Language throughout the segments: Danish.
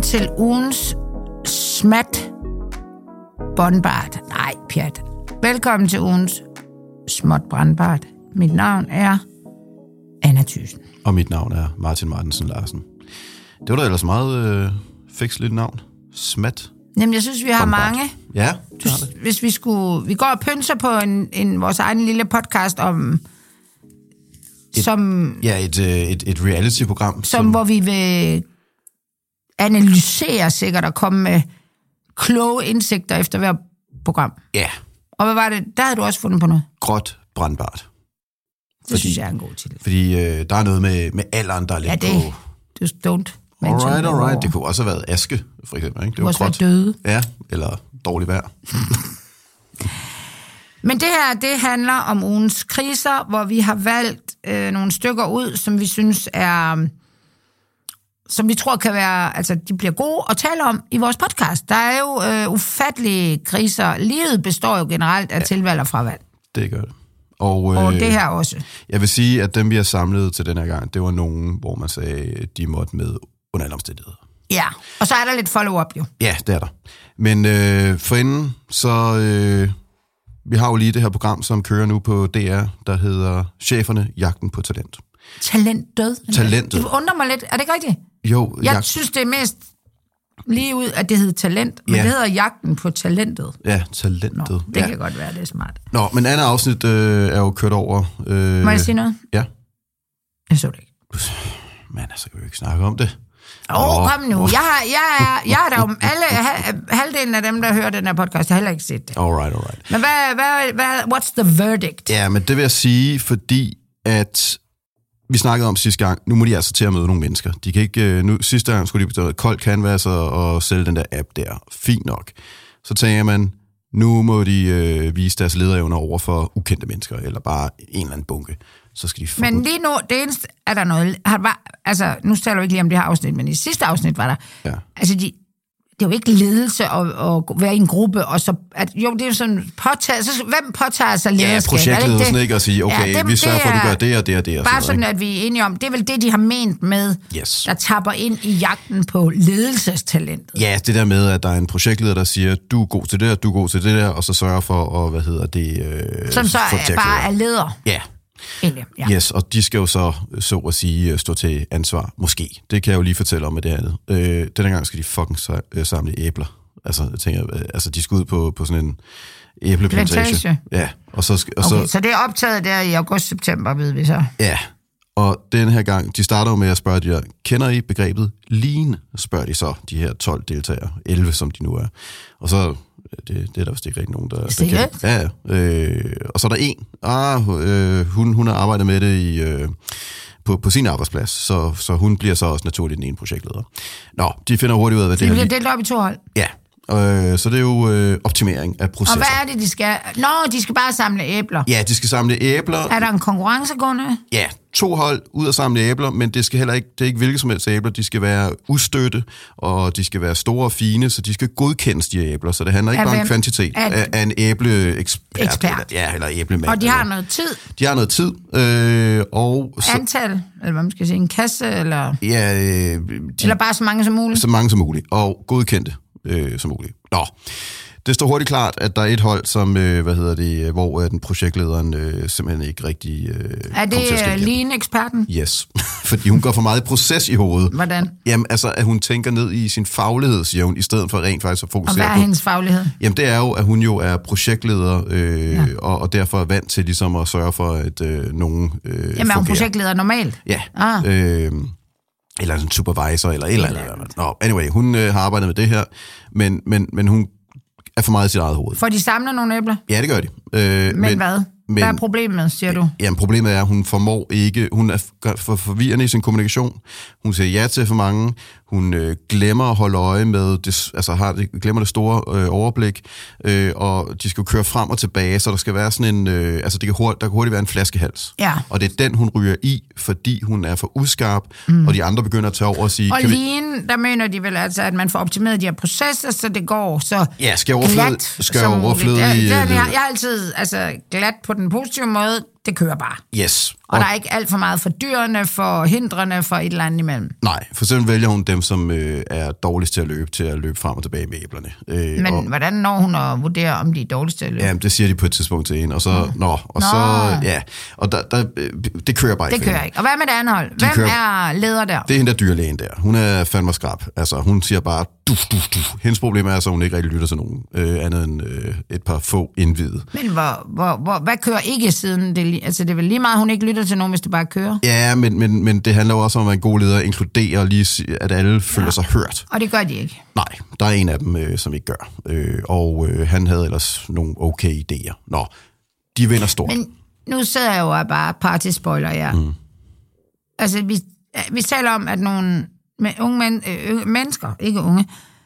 velkommen til ugens smat båndbart. Nej, pjat. Velkommen til ugens småt brandbart. Mit navn er Anna Thyssen. Og mit navn er Martin Martensen Larsen. Det var da ellers meget fikseligt navn. Smat. Jamen, jeg synes, vi har båndbart. mange. Ja, Hvis vi går og pynser på vores egen lille podcast om... et reality-program. Hvor vi vil analysere sikkert og komme med kloge indsigter efter hver program. Ja. Og hvad var det? Der havde du også fundet på noget. Gråt brandbart. Det synes jeg er en god titel. Fordi der er noget med alderen, der er lidt på... Just don't. Alright. Det kunne også have været aske, for eksempel. Ikke? Det kunne også være døde. Ja, eller dårligt vejr. Men det her, det handler om ugens kriser, hvor vi har valgt nogle stykker ud, som vi synes er... som vi tror kan være... Altså, de bliver gode at tale om i vores podcast. Der er jo ufattelige kriser. Livet består jo generelt af tilvalg og fravalg. Det gør det. Og det her også. Jeg vil sige, at dem, vi har samlet til den her gang, det var nogen, hvor man sagde, de måtte med under alle omstændigheder. Ja, og så er der lidt follow-up jo. Ja, det er der. Men forinden, så... vi har jo lige det her program, som kører nu på DR, der hedder Cheferne, jagten på talent. Talentet? Talentet. Det undrer mig lidt. Er det ikke rigtigt? Jo. Jeg synes, det er mest lige ud, at det hedder talent, men det hedder jagten på talentet. Ja, talentet. Nå, det kan godt være, det er smart. Nå, men andet afsnit er jo kørt over. Må jeg sige noget? Ja. Jeg så det ikke. Men altså, kan vi jo ikke snakke om det. Kom nu. Jeg er der om halvdelen af dem, der hører den her podcast, jeg har heller ikke set det. Alright. Men what's the verdict? Ja, men det vil jeg sige, fordi at vi snakkede om sidste gang, nu må de altså til at møde nogle mennesker. De kan ikke, sidste gang skulle de på kold canvas og sælge den der app der. Fint nok. Så tænker man, nu må de vise deres lederevner over for ukendte mennesker, eller bare en eller anden bunke. Så skal de men lige nu, det eneste, er der noget... Altså, nu taler vi ikke lige om det her afsnit, men i sidste afsnit var der... Ja. Altså, det er jo ikke ledelse at være i en gruppe, og så... Jo, det er jo sådan... hvem påtager sig lederskab? Ja, projektledelsen ikke at sige, okay, vi sørger for, at du gør det og det og det. Og bare sådan, at vi er enige om, det er vel det, de har ment med, der tapper ind i jagten på ledelsestalentet. Ja, det der med, at der er en projektleder, der siger, du er god til det der, du er god til det der, og så sørger for at, som så bare er leder. Ja. Egentlig, ja. Yes, og de skal jo så at sige, stå til ansvar. Måske. Det kan jeg jo lige fortælle om med det andet. Denne gang skal de fucking samle æbler. Altså, jeg tænker, de skal ud på sådan en æbleplantage. Ja. Så det er optaget der i august-september, ved vi så. Ja, og den her gang, de starter jo med at spørge de her, kender I begrebet lean? Spørger de så, de her 12 deltagere, 11 som de nu er. Og så... Det er der vist ikke rigtig nogen, der kender. Ja. Og så er der en. Hun har arbejdet med det på sin arbejdsplads, så hun bliver så også naturligt den ene projektleder. Nå, de finder hurtigt ud af, hvad det her... De bliver delt op i 2 hold. Ja, så det er jo optimering af processer. Og hvad er det, de skal? De skal bare samle æbler. Ja, de skal samle æbler. Er der en konkurrence gående? Ja, 2 hold ud at samle æbler, men det skal heller ikke, det er ikke hvilke som helst æbler. De skal være ustøtte, og de skal være store og fine, så de skal godkendes, de æbler. Så det handler ikke bare om kvantitet af en æbleekspert. Eller æblemand. Og de har noget tid. De har noget tid. Antal, eller hvad man skal sige, en kasse, eller... Ja, eller bare så mange som muligt. Så mange som muligt, og godkendte som muligt. Nå. Det står hurtigt klart, at der er et hold, som, hvor den projektlederen simpelthen ikke rigtig er det lean-eksperten? Yes, fordi hun går for meget proces i hovedet. Hvordan? Jamen, altså, at hun tænker ned i sin faglighed, siger hun, i stedet for rent faktisk at fokusere på... Og hvad er hendes faglighed? Jamen, det er jo, at hun jo er projektleder, og derfor er vant til ligesom at sørge for, at nogen Jamen, er hun projektleder normalt? Ja. Eller en supervisor, eller et eller andet. Nå, anyway, hun har arbejdet med det her, men hun er for meget i sit eget hoved. Får de samlet nogle æbler? Ja, det gør de. Men hvad? Hvad er problemet, siger du? Jamen, problemet er, at hun formår ikke... Hun er for forvirrende i sin kommunikation. Hun siger ja til for mange. Hun glemmer at holde øje med... glemmer det store overblik. Og de skal køre frem og tilbage, så der skal være sådan en... der kan hurtigt være en flaskehals. Ja. Og det er den, hun ryger i, fordi hun er for uskarp, og de andre begynder at tage over og sige... Og lean, der mener de vel altså, at man får optimeret de her processer, så det går så glat som muligt. Jeg er altid glat på den positive måde, det kører bare. Yes. Og der er ikke alt for meget for dyrene, for hindrene, for et eller andet imellem. Nej, for eksempel vælger hun dem, som er dårligst til at løbe frem og tilbage med æblerne. Men hvordan når hun at vurdere, om de er dårligst til at løbe? Ja, det siger de på et tidspunkt til hende, og så, og det kører bare ikke. Det kører ikke. Og hvad med det andet hold? Hvem er leder der? Det er hende der dyrlægen der. Hun er fandme skrab. Altså, hun siger bare, du. Hendes problem er, at hun ikke rigtig lytter til nogen, andet end et par få indvidede. Men hvad kører ikke siden? Det er vel lige meget, hun ikke lytter til nogen, hvis det bare kører? Ja, men det handler jo også om, at en god leder inkluderer lige, at alle føler sig hørt. Og det gør de ikke? Nej, der er en af dem, som ikke gør. Og han havde ellers nogle okay idéer. Nå, de vinder stort. Men nu sidder jeg jo og bare party-spoiler jer. Mm. Altså, vi taler om, at nogle unge mennesker, ikke unge,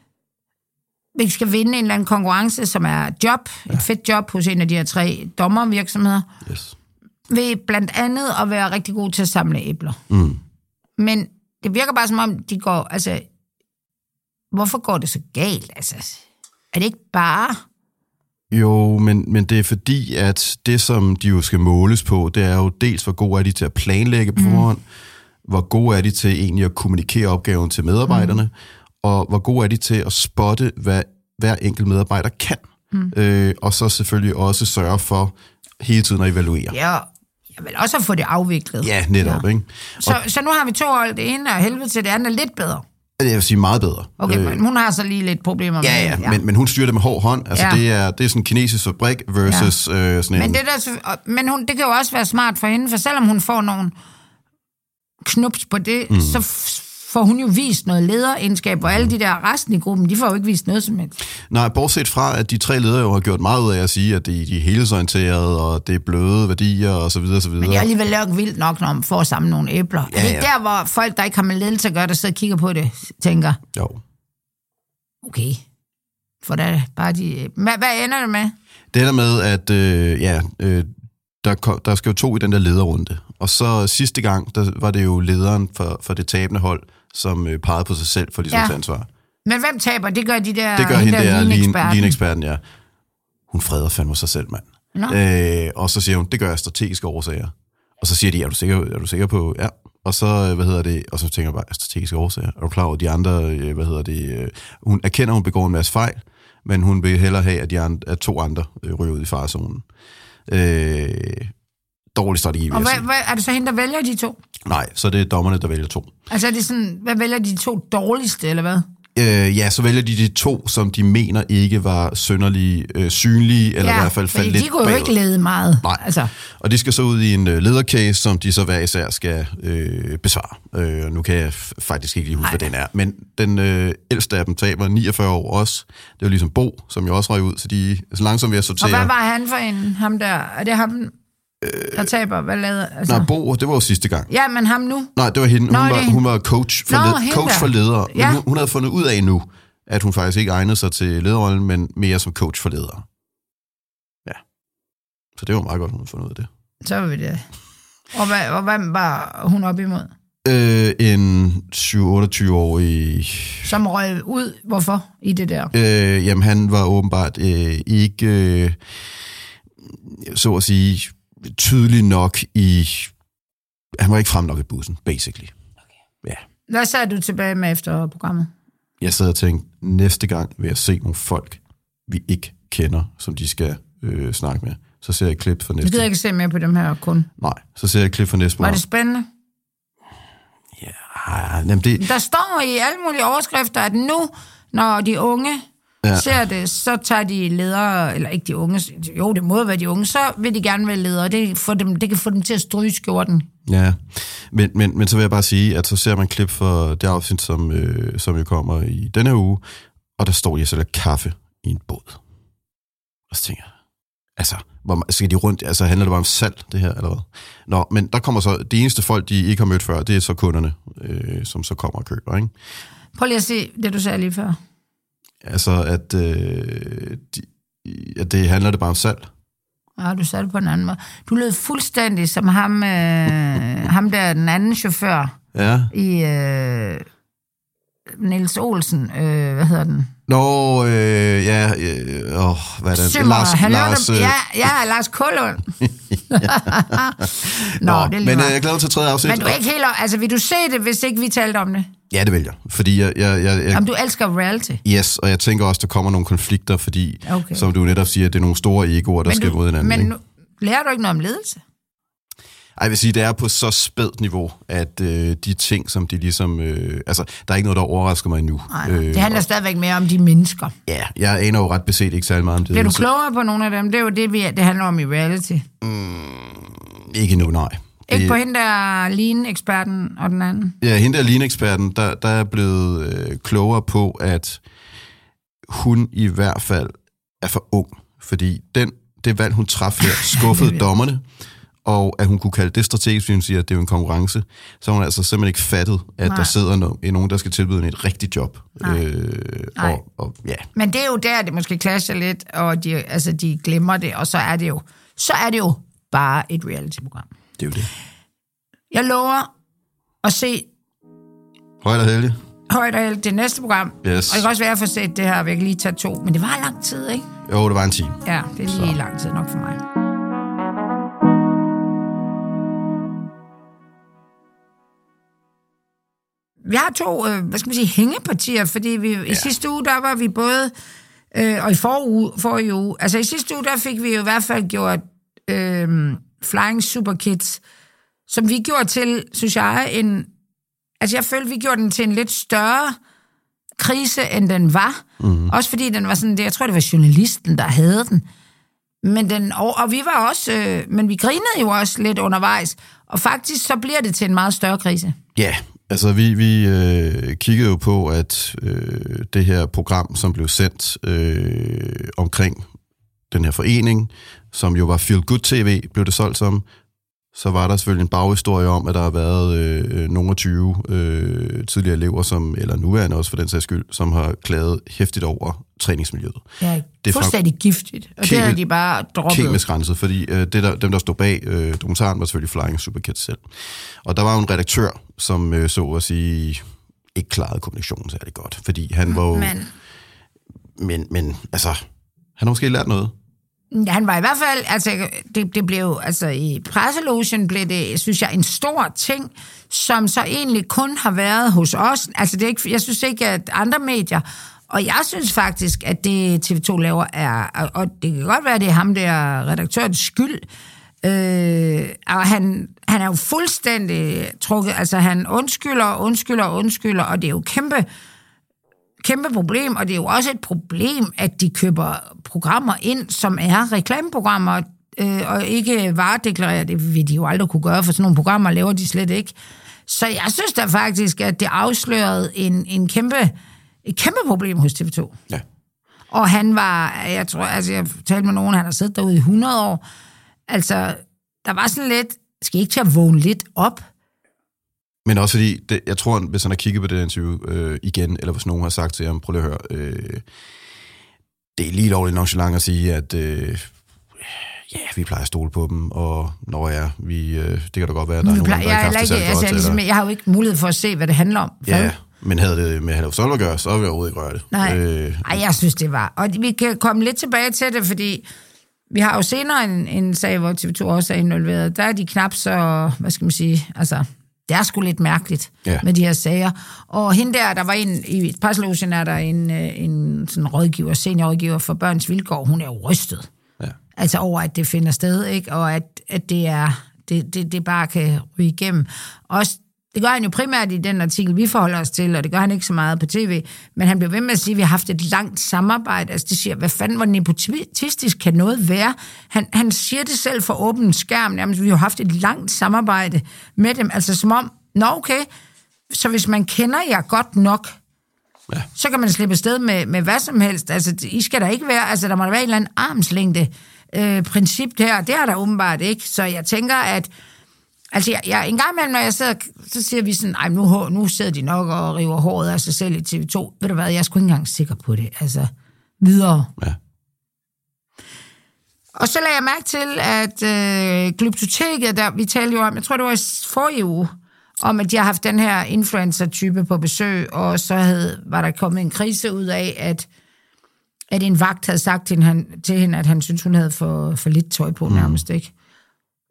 vi skal vinde en eller anden konkurrence, som er et fedt job hos en af de her 3 dommervirksomheder. Yes. Ved blandt andet at være rigtig god til at samle æbler. Mm. Men det virker bare som om, de går, altså, hvorfor går det så galt? Altså, er det ikke bare... Jo, men det er fordi, at det, som de jo skal måles på, det er jo dels, hvor gode er de til at planlægge på forhånd, hvor gode er de til egentlig at kommunikere opgaven til medarbejderne, og hvor gode er de til at spotte, hvad hver enkelt medarbejder kan. Og så selvfølgelig også sørge for hele tiden at evaluere. Ja, jeg vil også få det afviklet. Ja, netop. Ja. Ikke? Så nu har vi 2 hold. Det ene er helvede til, det andet er lidt bedre. Jeg vil sige meget bedre. Okay, men hun har så lige lidt problemer med det. Men hun styrer det med hård hånd. Altså, det er sådan en kinesisk fabrik versus sådan en... Men det kan jo også være smart for hende, for selvom hun får nogle knups på det, så får hun jo vist noget lederegenskab, og alle de der resten i gruppen, de får jo ikke vist noget som helst. Nej, bortset fra, at de 3 ledere jo har gjort meget ud af at sige, at de er helhedsorienterede, og det er bløde værdier, og så videre, så videre. Men det er alligevel nok vildt nok, når man får sammen nogle æbler. Ja, det er der, hvor folk, der ikke har med ledelse at gøre, der sidder og kigger på det, tænker, jo. Okay, for der bare de... Hvad ender det med? Det ender med, at der skal jo 2 i den der lederrunde. Og så sidste gang, der var det jo lederen for det tabende hold, som pegede på sig selv for ligesom at tage ansvar. Men hvem taber? Det gør de der... Det gør hende der lean-eksperten, ja. Hun freder fandme sig selv, mand. Og så siger hun, det gør jeg strategiske årsager. Og så siger de, er du sikker på... Ja. Og så, og så tænker jeg bare, strategiske årsager. Er du klar over, de andre, hun erkender, hun begår en masse fejl, men hun vil hellere have, at 2 andre ryger ud i farezonen. Dårlig strategi. Og er det så hende, der vælger de 2? Nej, så det er dommerne, der vælger 2. Altså er det sådan, hvad vælger de 2 dårligste, eller hvad? Ja, så vælger de 2, som de mener ikke var synderligt synlige, eller i hvert fald faldt lidt de kunne jo ikke lede meget. Nej, altså. Og de skal så ud i en ledercase, som de så hver især skal besvare. Nu kan jeg faktisk ikke lige huske, hvad den er. Men den ældste af dem taber 49 år også. Det var ligesom Bo, som jo også røg ud, så de er så langsomt ved at sortere. Og hvad var han for en? Ham der? Er det ham... der taber, hvad lavede... Altså... Nej, Bo, det var jo sidste gang. Ja, men ham nu? Nej, det var hende. Hun var coach for ledere. Ja. Men hun havde fundet ud af nu, at hun faktisk ikke egnede sig til lederrollen, men mere som coach for ledere. Ja. Så det var meget godt, hun havde fundet ud af det. Så var vi det. Og hvad var hun op imod? En 7-28-årig... Som røg ud. Hvorfor i det der? Jamen, han var åbenbart ikke... så at sige, tydelig nok i... Han var ikke frem nok i bussen, basically. Okay. Ja. Hvad sad du tilbage med efter programmet? Jeg sad og tænkte, næste gang vil jeg se nogle folk, vi ikke kender, som de skal snakke med. Så ser jeg et klip for næste... Du gider ikke se mere på dem her kun? Nej, så ser jeg et klip for næste program. Var det spændende? Ja, jamen det... Der står i alle mulige overskrifter, at nu, når de unge... ser det, så tager de ledere, eller ikke de unge, jo, det må være de unge, så vil de gerne være ledere. Det kan få dem til at stryge skjorten. Ja, men så vil jeg bare sige, at så ser man klip for det afsnit, som jo kommer i denne uge, og der står de og sælger kaffe i en båd. Og så tænker jeg, altså, skal de rundt, altså handler det bare om salg, det her, eller hvad? Nå, men der kommer så, de eneste folk, de ikke har mødt før, det er så kunderne, som så kommer og køber, ikke? Prøv lige at se det, du sagde lige før. Altså, at det handler det bare om salg. Ja, du sagde det på en anden måde. Du lød fuldstændig som ham der, den anden chauffør. Ja. I Niels Olsen, hvad hedder den? Nå, hvad er det? Lars Lars Kålund. Nå, det men jeg glæder til 3. afsnit. Men du er ikke helt... Altså, vil du se det, hvis ikke vi talte om det? Ja, det vil jeg. Fordi jeg Jamen, du elsker reality. Yes, og jeg tænker også, der kommer nogle konflikter, fordi, som du netop siger, det er nogle store egoer, der skal mod hinanden. Men lærer du ikke noget om ledelse? Ej, jeg vil sige, det er på så spædt niveau, at de ting, som de ligesom... altså, der er ikke noget, der overrasker mig endnu. Nej, det handler stadigvæk mere om de mennesker. Ja, jeg aner jo ret beset ikke særlig meget om det. Bliver du klogere på nogle af dem? Det er jo det handler om i reality. Ikke nu, nej. Ikke på hende der Lean-eksperten og den anden? Ja, hende der Lean-eksperten, der er blevet klogere på, at hun i hvert fald er for ung. Fordi det valg, hun traf her, skuffede dommerne, og at hun kunne kalde det strategisk, fordi hun siger, at det er jo en konkurrence, så har hun altså simpelthen ikke fattet, at der sidder nogen, der skal tilbyde hende et rigtigt job. Og, ja. Men det er jo der, det måske clasher lidt, og de glemmer det, og så er det jo bare et reality-program. Det er jo det. Jeg lover at se Højt og heldigt det næste program. Yes. Og det kan også være, at jeg får set det her, og jeg kan lige tage 2. Men det var lang tid, ikke? Jo, det var en time. Ja, det er lige lang tid nok for mig. Vi har 2, hængepartier, fordi i sidste uge, der var vi både, og i forrige uge, altså i sidste uge, der fik vi jo i hvert fald gjort Flying Superkids, som vi gjorde til, synes jeg, jeg følte, vi gjorde den til en lidt større krise, end den var. Mm-hmm. Også fordi den var sådan, jeg tror, det var journalisten, der havde den. Men og vi var også, men vi grinede jo også lidt undervejs, og faktisk så bliver det til en meget større krise. Ja, altså vi kiggede jo på, at det her program, som blev sendt omkring den her forening, som jo var Feel Good TV, blev det solgt som, så var der selvfølgelig en baghistorie om, at der har været nogle af 20 tidligere elever, eller nuværende også for den sags skyld, som har klaget hæftigt over træningsmiljøet. Ja, det er fuldstændig giftigt, og det har de bare droppet. Kemisk renset, fordi dem, der stod bag dokumentaren, var selvfølgelig Flying Superkids selv. Og der var jo en redaktør, som så at sige ikke klarede kommunikationen særlig godt, fordi han var jo... Men altså, han har måske lært noget. Han var i hvert fald, altså det blev, altså i presselogen blev det, synes jeg, en stor ting, som så egentlig kun har været hos os. Altså det er ikke, jeg synes ikke, at andre medier, og jeg synes faktisk, at det TV2 laver og det kan godt være, at det er ham der redaktørens skyld, og han er jo fuldstændig trukket, altså han undskylder, og det er jo kæmpe problem, og det er jo også et problem, at de køber programmer ind, som er reklameprogrammer, og ikke varedeklarerer. Det vil de jo aldrig kunne gøre, for sådan nogle programmer laver de slet ikke. Så jeg synes da faktisk, at det afslørede et kæmpe problem hos TV2. Ja. Og han var, jeg talte med nogen, han har siddet derude i 100 år. Altså, der var sådan lidt, skal I ikke til at vågne lidt op? Men også fordi, jeg tror, hvis han har kigget på det interview igen, eller hvis nogen har sagt til ham, prøv lige at høre, det er lige lovligt nonchalant at sige, at vi plejer at stole på dem, og når det kan da godt være, at der er nogen, der ikke har haft det selv godt. Jeg har jo ikke mulighed for at se, hvad det handler om. Ja, men havde det med Halvs at gøre, så ville jeg overhovedet ikke røre det. Nej, jeg synes, det var. Og vi kan komme lidt tilbage til det, fordi vi har jo senere en sag, hvor TV2 også er involveret. Der er de knap så, hvad skal man sige, altså... Det er sgu lidt mærkeligt med de her sager. Og hende der var i presselogen, er der en sådan seniorrådgiver for Børns Vilkår. Hun er jo rystet. Ja. Altså over, at det finder sted, ikke? Og at det bare kan ryge igennem. Også, det gør han jo primært i den artikel, vi forholder os til, og det gør han ikke så meget på tv. Men han blev ved med at sige, at vi har haft et langt samarbejde. Altså det siger, hvad fanden, hvor nepotistisk kan noget være? Han siger det selv for åben skærm, nærmest, vi har haft et langt samarbejde med dem. Altså som om, okay, så hvis man kender jer godt nok, så kan man slippe afsted med hvad som helst. Altså I skal der ikke være, altså der må der være en eller anden armslængde princip der. Det er der åbenbart ikke. Så jeg tænker, at altså, jeg en gang imellem, når jeg sidder, så siger vi sådan, nu sidder de nok og river håret af sig selv i TV2. Ved du hvad, jeg er sgu ikke engang sikker på det. Altså, videre. Ja. Og så lagde jeg mærke til, at Glyptoteket, der vi talte jo om, jeg tror det var i forrige uge, om at de har haft den her influencer-type på besøg, og så var der kommet en krise ud af, at en vagt havde sagt til hende, at han syntes, hun havde for lidt tøj på nærmest, ikke?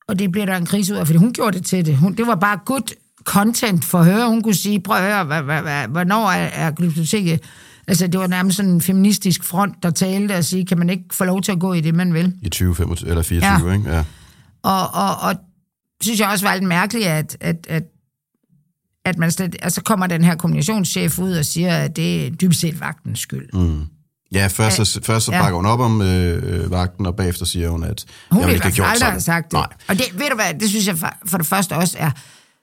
Og det bliver der en krise ud af, fordi hun gjorde det til det. Det var bare good content for at høre. Hun kunne sige, prøv at høre, hvornår er glyptoteket? Altså, det var nærmest sådan en feministisk front, der talte og sige, kan man ikke få lov til at gå i det, man vil? I 2025 eller 24, ja. Ikke? Ja. Og synes jeg også var lidt mærkeligt, at man altså kommer den her kommunikationschef ud og siger, at det er dybest set vagtens skyld. Mm. Ja, først så bakker hun op om vagten, og bagefter siger hun, at hun ikke har gjort sådan. Have sagt det. Nej. Og det, ved du hvad, det synes jeg for det første også er,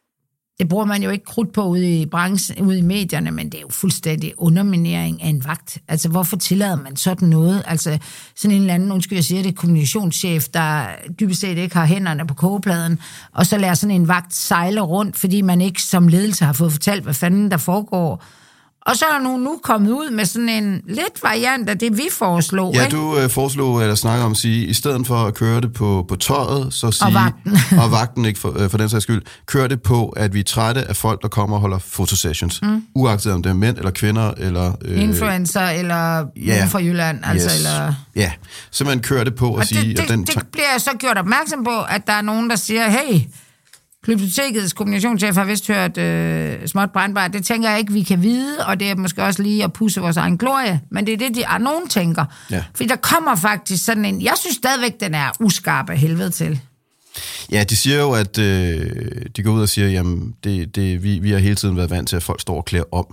det bruger man jo ikke krudt på ude i branchen, ude i medierne, men det er jo fuldstændig underminering af en vagt. Altså, hvorfor tillader man sådan noget? Altså, sådan en eller anden, undskyld, jeg siger det, kommunikationschef, der dybest set ikke har hænderne på kogepladen, og så lader sådan en vagt sejle rundt, fordi man ikke som ledelse har fået fortalt, hvad fanden der foregår. Og så er nu kommet ud med sådan en lidt variant af det, vi foreslog. Ja, ikke? du foreslog, eller snakker om at sige, i stedet for at køre det på tøjet, så sige, og vagten ikke for den sags skyld, kør det på, at vi er trætte af folk, der kommer og holder fotosessions. Uagtet om det er mænd eller kvinder, eller... influencer, eller nogen fra Jylland, altså, yes. Eller... Ja, så man kører det på og sige... Det bliver så gjort opmærksom på, at der er nogen, der siger, hey... Glyptotekets kommunikationschef har vist hørt småt brandbart. Det tænker jeg ikke, vi kan vide, og det er måske også lige at pusse vores egen glorie. Men det er det, nogen tænker. Ja. Fordi der kommer faktisk sådan en... Jeg synes stadigvæk, den er uskarp af helvede til. Ja, de siger jo, at de går ud og siger, jamen, vi har hele tiden været vant til, at folk står og klæder om,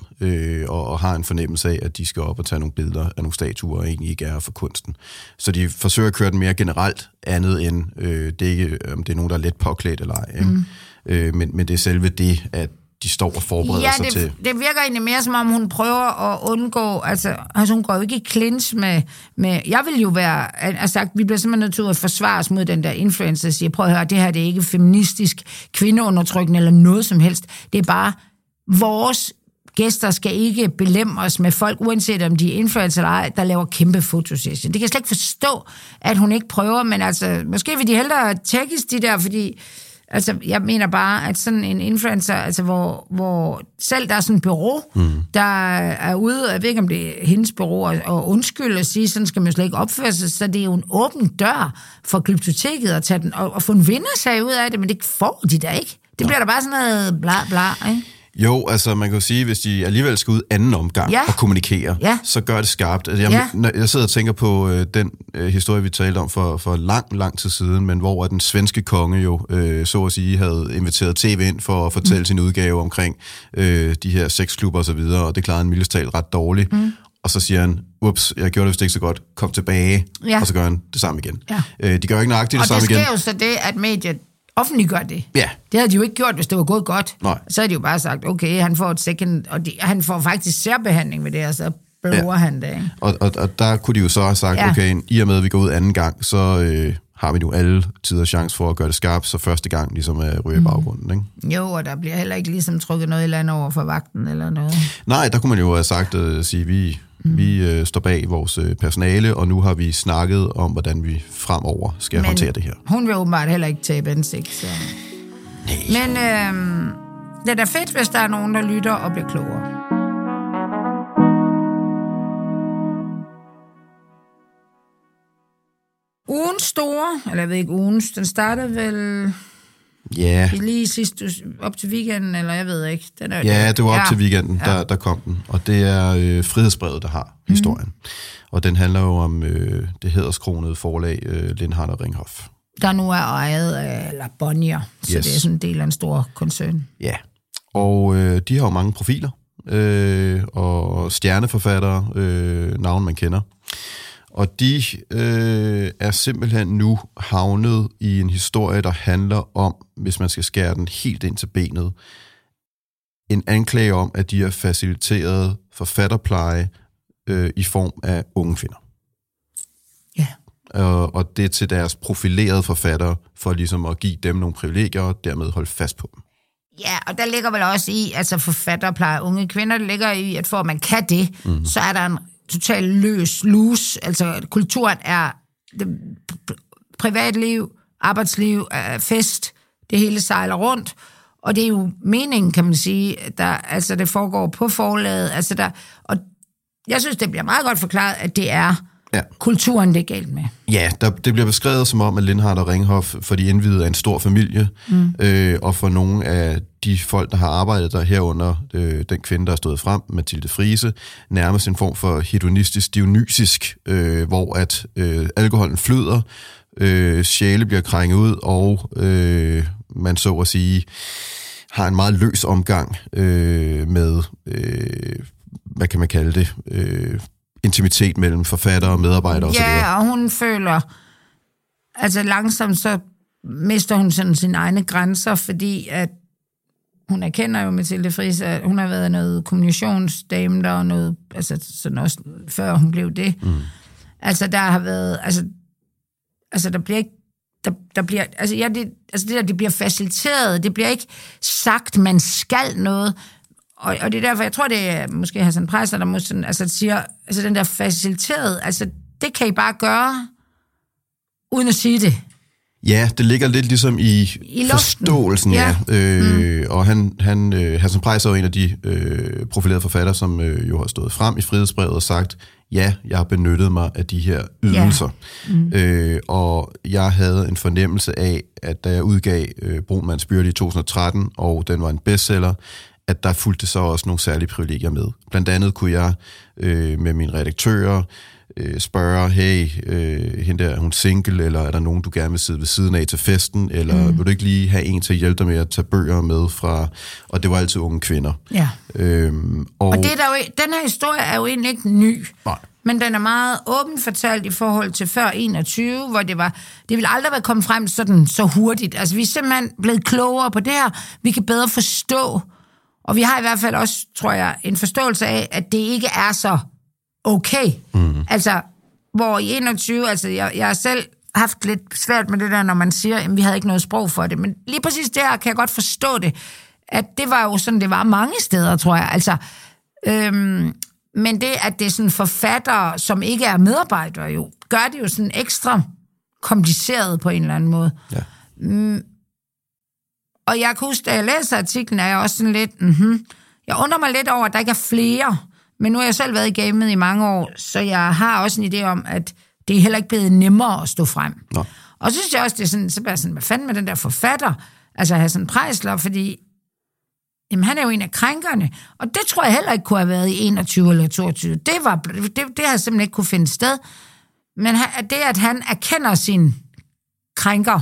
og har en fornemmelse af, at de skal op og tage nogle billeder af nogle statuer, og egentlig ikke er for kunsten. Så de forsøger at køre den mere generelt, andet end det er ikke, om det er nogen, der er let påklædt eller ej. Ikke? Men det er selve det, at de står og forbereder sig til... det virker egentlig mere, som om hun prøver at undgå... Altså hun går jo ikke i clinch med... Jeg vil jo være... Altså, vi bliver simpelthen nødt til at forsvare os mod den der influencer, der siger, prøv at høre, det her det er ikke feministisk, kvindeundertrykkende eller noget som helst. Det er bare, vores gæster skal ikke belemme os med folk, uanset om de er influencer eller ej, der laver kæmpe fotosession. Det kan jeg slet ikke forstå, at hun ikke prøver, men altså, måske vil de hellere tækkes de der, fordi... Altså, jeg mener bare, at sådan en influencer, altså hvor selv der er sådan et bureau, der er ude, jeg ved ikke, om det er hendes bureau, og undskylde og sige, sådan skal man slet ikke opføre sig, så det er jo en åben dør for glyptoteket at tage den, og få en vindersag ud af det, men det får de da ikke. Det bliver da bare sådan noget bla bla, ikke? Jo, altså man kan jo sige, hvis de alligevel skal ud anden omgang og kommunikere, så gør det skarpt. Altså, jeg sidder og tænker på den historie, vi talte om for lang tid siden, men hvor den svenske konge jo, så at sige, havde inviteret tv ind for at fortælle sin udgave omkring de her sexklubber og så videre, og det klarede han mildest talt ret dårligt. Og så siger han, ups, jeg gjorde det vist ikke så godt, kom tilbage, og så gør han det samme igen. Ja. De gør ikke nøjagtigt det samme igen. Og det sker jo så det, at mediet offentliggør det. Ja. Det havde de jo ikke gjort, hvis det var gået godt. Nej. Så havde de jo bare sagt, okay, han får et second, og han får faktisk særbehandling ved det, og så blower han det. Ikke? Og der kunne de jo så have sagt, okay, i og med, at vi går ud anden gang, så har vi nu alle tider chance for at gøre det skarpt, så første gang ligesom ryger i baggrunden. Ikke? Jo, og der bliver heller ikke ligesom trukket noget i land over for vagten eller noget. Nej, der kunne man jo have sagt, sige, vi står bag vores personale, og nu har vi snakket om, hvordan vi fremover skal håndtere det her. Hun vil åbenbart heller ikke tabe ansigt. Så. Men det er da fedt, hvis der er nogen, der lytter og bliver klogere. Ugens store, eller jeg ved ikke ugens, den startede vel... Ja. Lige sidst op til weekenden, eller jeg ved ikke. Det var op til weekenden, der kom den. Og det er Frihedsbrevet, der har historien. Og den handler jo om det hæderskronede forlag Lindhardt og Ringhof. Der nu er ejet af Bonnier, så det er sådan en del af en stor koncern. Ja, og de har jo mange profiler, og stjerneforfattere, navn man kender. Og de er simpelthen nu havnet i en historie, der handler om, hvis man skal skære den helt ind til benet, en anklage om, at de har faciliteret forfatterpleje i form af unge kvinder. Ja. Og det er til deres profilerede forfattere, for ligesom at give dem nogle privilegier, og dermed holde fast på dem. Ja, og der ligger vel også i, altså forfatterpleje unge kvinder, det ligger i, at for at man kan det, så er der en total løs lus. Altså kulturen er privatliv, arbejdsliv, fest, det hele sejler rundt, og det er jo meningen, kan man sige, altså det foregår på forlaget, altså og jeg synes, det bliver meget godt forklaret, at det er kulturen, det er galt med. Ja, det bliver beskrevet som om, at Lindhardt og Ringhof for de indvidede er en stor familie, og for nogle af de folk, der har arbejdet der herunder, den kvinde, der er stået frem, Mathilde Friese, nærmest en form for hedonistisk, dionysisk, hvor at alkoholen flyder, sjæle bliver krænget ud, og man så at sige har en meget løs omgang med, hvad kan man kalde det, intimitet mellem forfattere og medarbejdere osv. Ja, og hun føler, altså langsomt så mister hun sådan sine egne grænser, fordi at hun erkender jo Mathilde Friise, at hun har været noget kommunikationsdame der og noget, altså sådan også før hun blev det. Altså der har været, altså der bliver ikke, der bliver, altså ja, det bliver faciliteret, det bliver ikke sagt, man skal noget. Og det er derfor, jeg tror, det er måske Hassan Preisler, der måske siger, altså den der faciliteret, altså det kan I bare gøre, uden at sige det. Ja, det ligger lidt ligesom i forståelsen, ja. Og Hassan Preisler er en af de profilerede forfattere, som jo har stået frem i frihedsbrevet og sagt, ja, jeg har benyttet mig af de her ydelser. Ja. Og jeg havde en fornemmelse af, at da jeg udgav Brunmands Byrde i 2013, og den var en bestseller, at der fulgte så også nogle særlige privilegier med. Blandt andet kunne jeg med mine redaktører spørge, hey, hende der, er hun single, eller er der nogen, du gerne vil sidde ved siden af til festen, eller vil du ikke lige have en til at hjælpe dig med at tage bøger med fra, og det var altid unge kvinder. Ja. Og det er der jo, den her historie er jo egentlig ikke ny. Nej. Men den er meget åbent fortalt i forhold til før 21, hvor det ville aldrig være kommet frem sådan så hurtigt. Altså vi er simpelthen blevet klogere på det her, vi kan bedre forstå, og vi har i hvert fald også, tror jeg, en forståelse af, at det ikke er så okay. Altså, hvor i 21, altså jeg har selv haft lidt svært med det der, når man siger, at vi havde ikke noget sprog for det, men lige præcis der kan jeg godt forstå det, at det var jo sådan, det var mange steder, tror jeg. Altså, men det, at det er sådan forfattere, som ikke er medarbejdere jo, gør det jo sådan ekstra kompliceret på en eller anden måde. Ja. Og jeg kan huske, da jeg læser artiklen, er jeg også sådan lidt, jeg undrer mig lidt over, at der ikke er flere, men nu har jeg selv været i gamet i mange år, så jeg har også en idé om, at det er heller ikke blevet nemmere at stå frem. Nå. Og så synes jeg også, det er sådan, hvad fanden med den der forfatter, altså Hassan Preisler, fordi jamen, han er jo en af krænkerne, og det tror jeg heller ikke kunne have været i 21 eller 22. Det har jeg simpelthen ikke kunne finde sted. Men det, at han erkender sin krænker,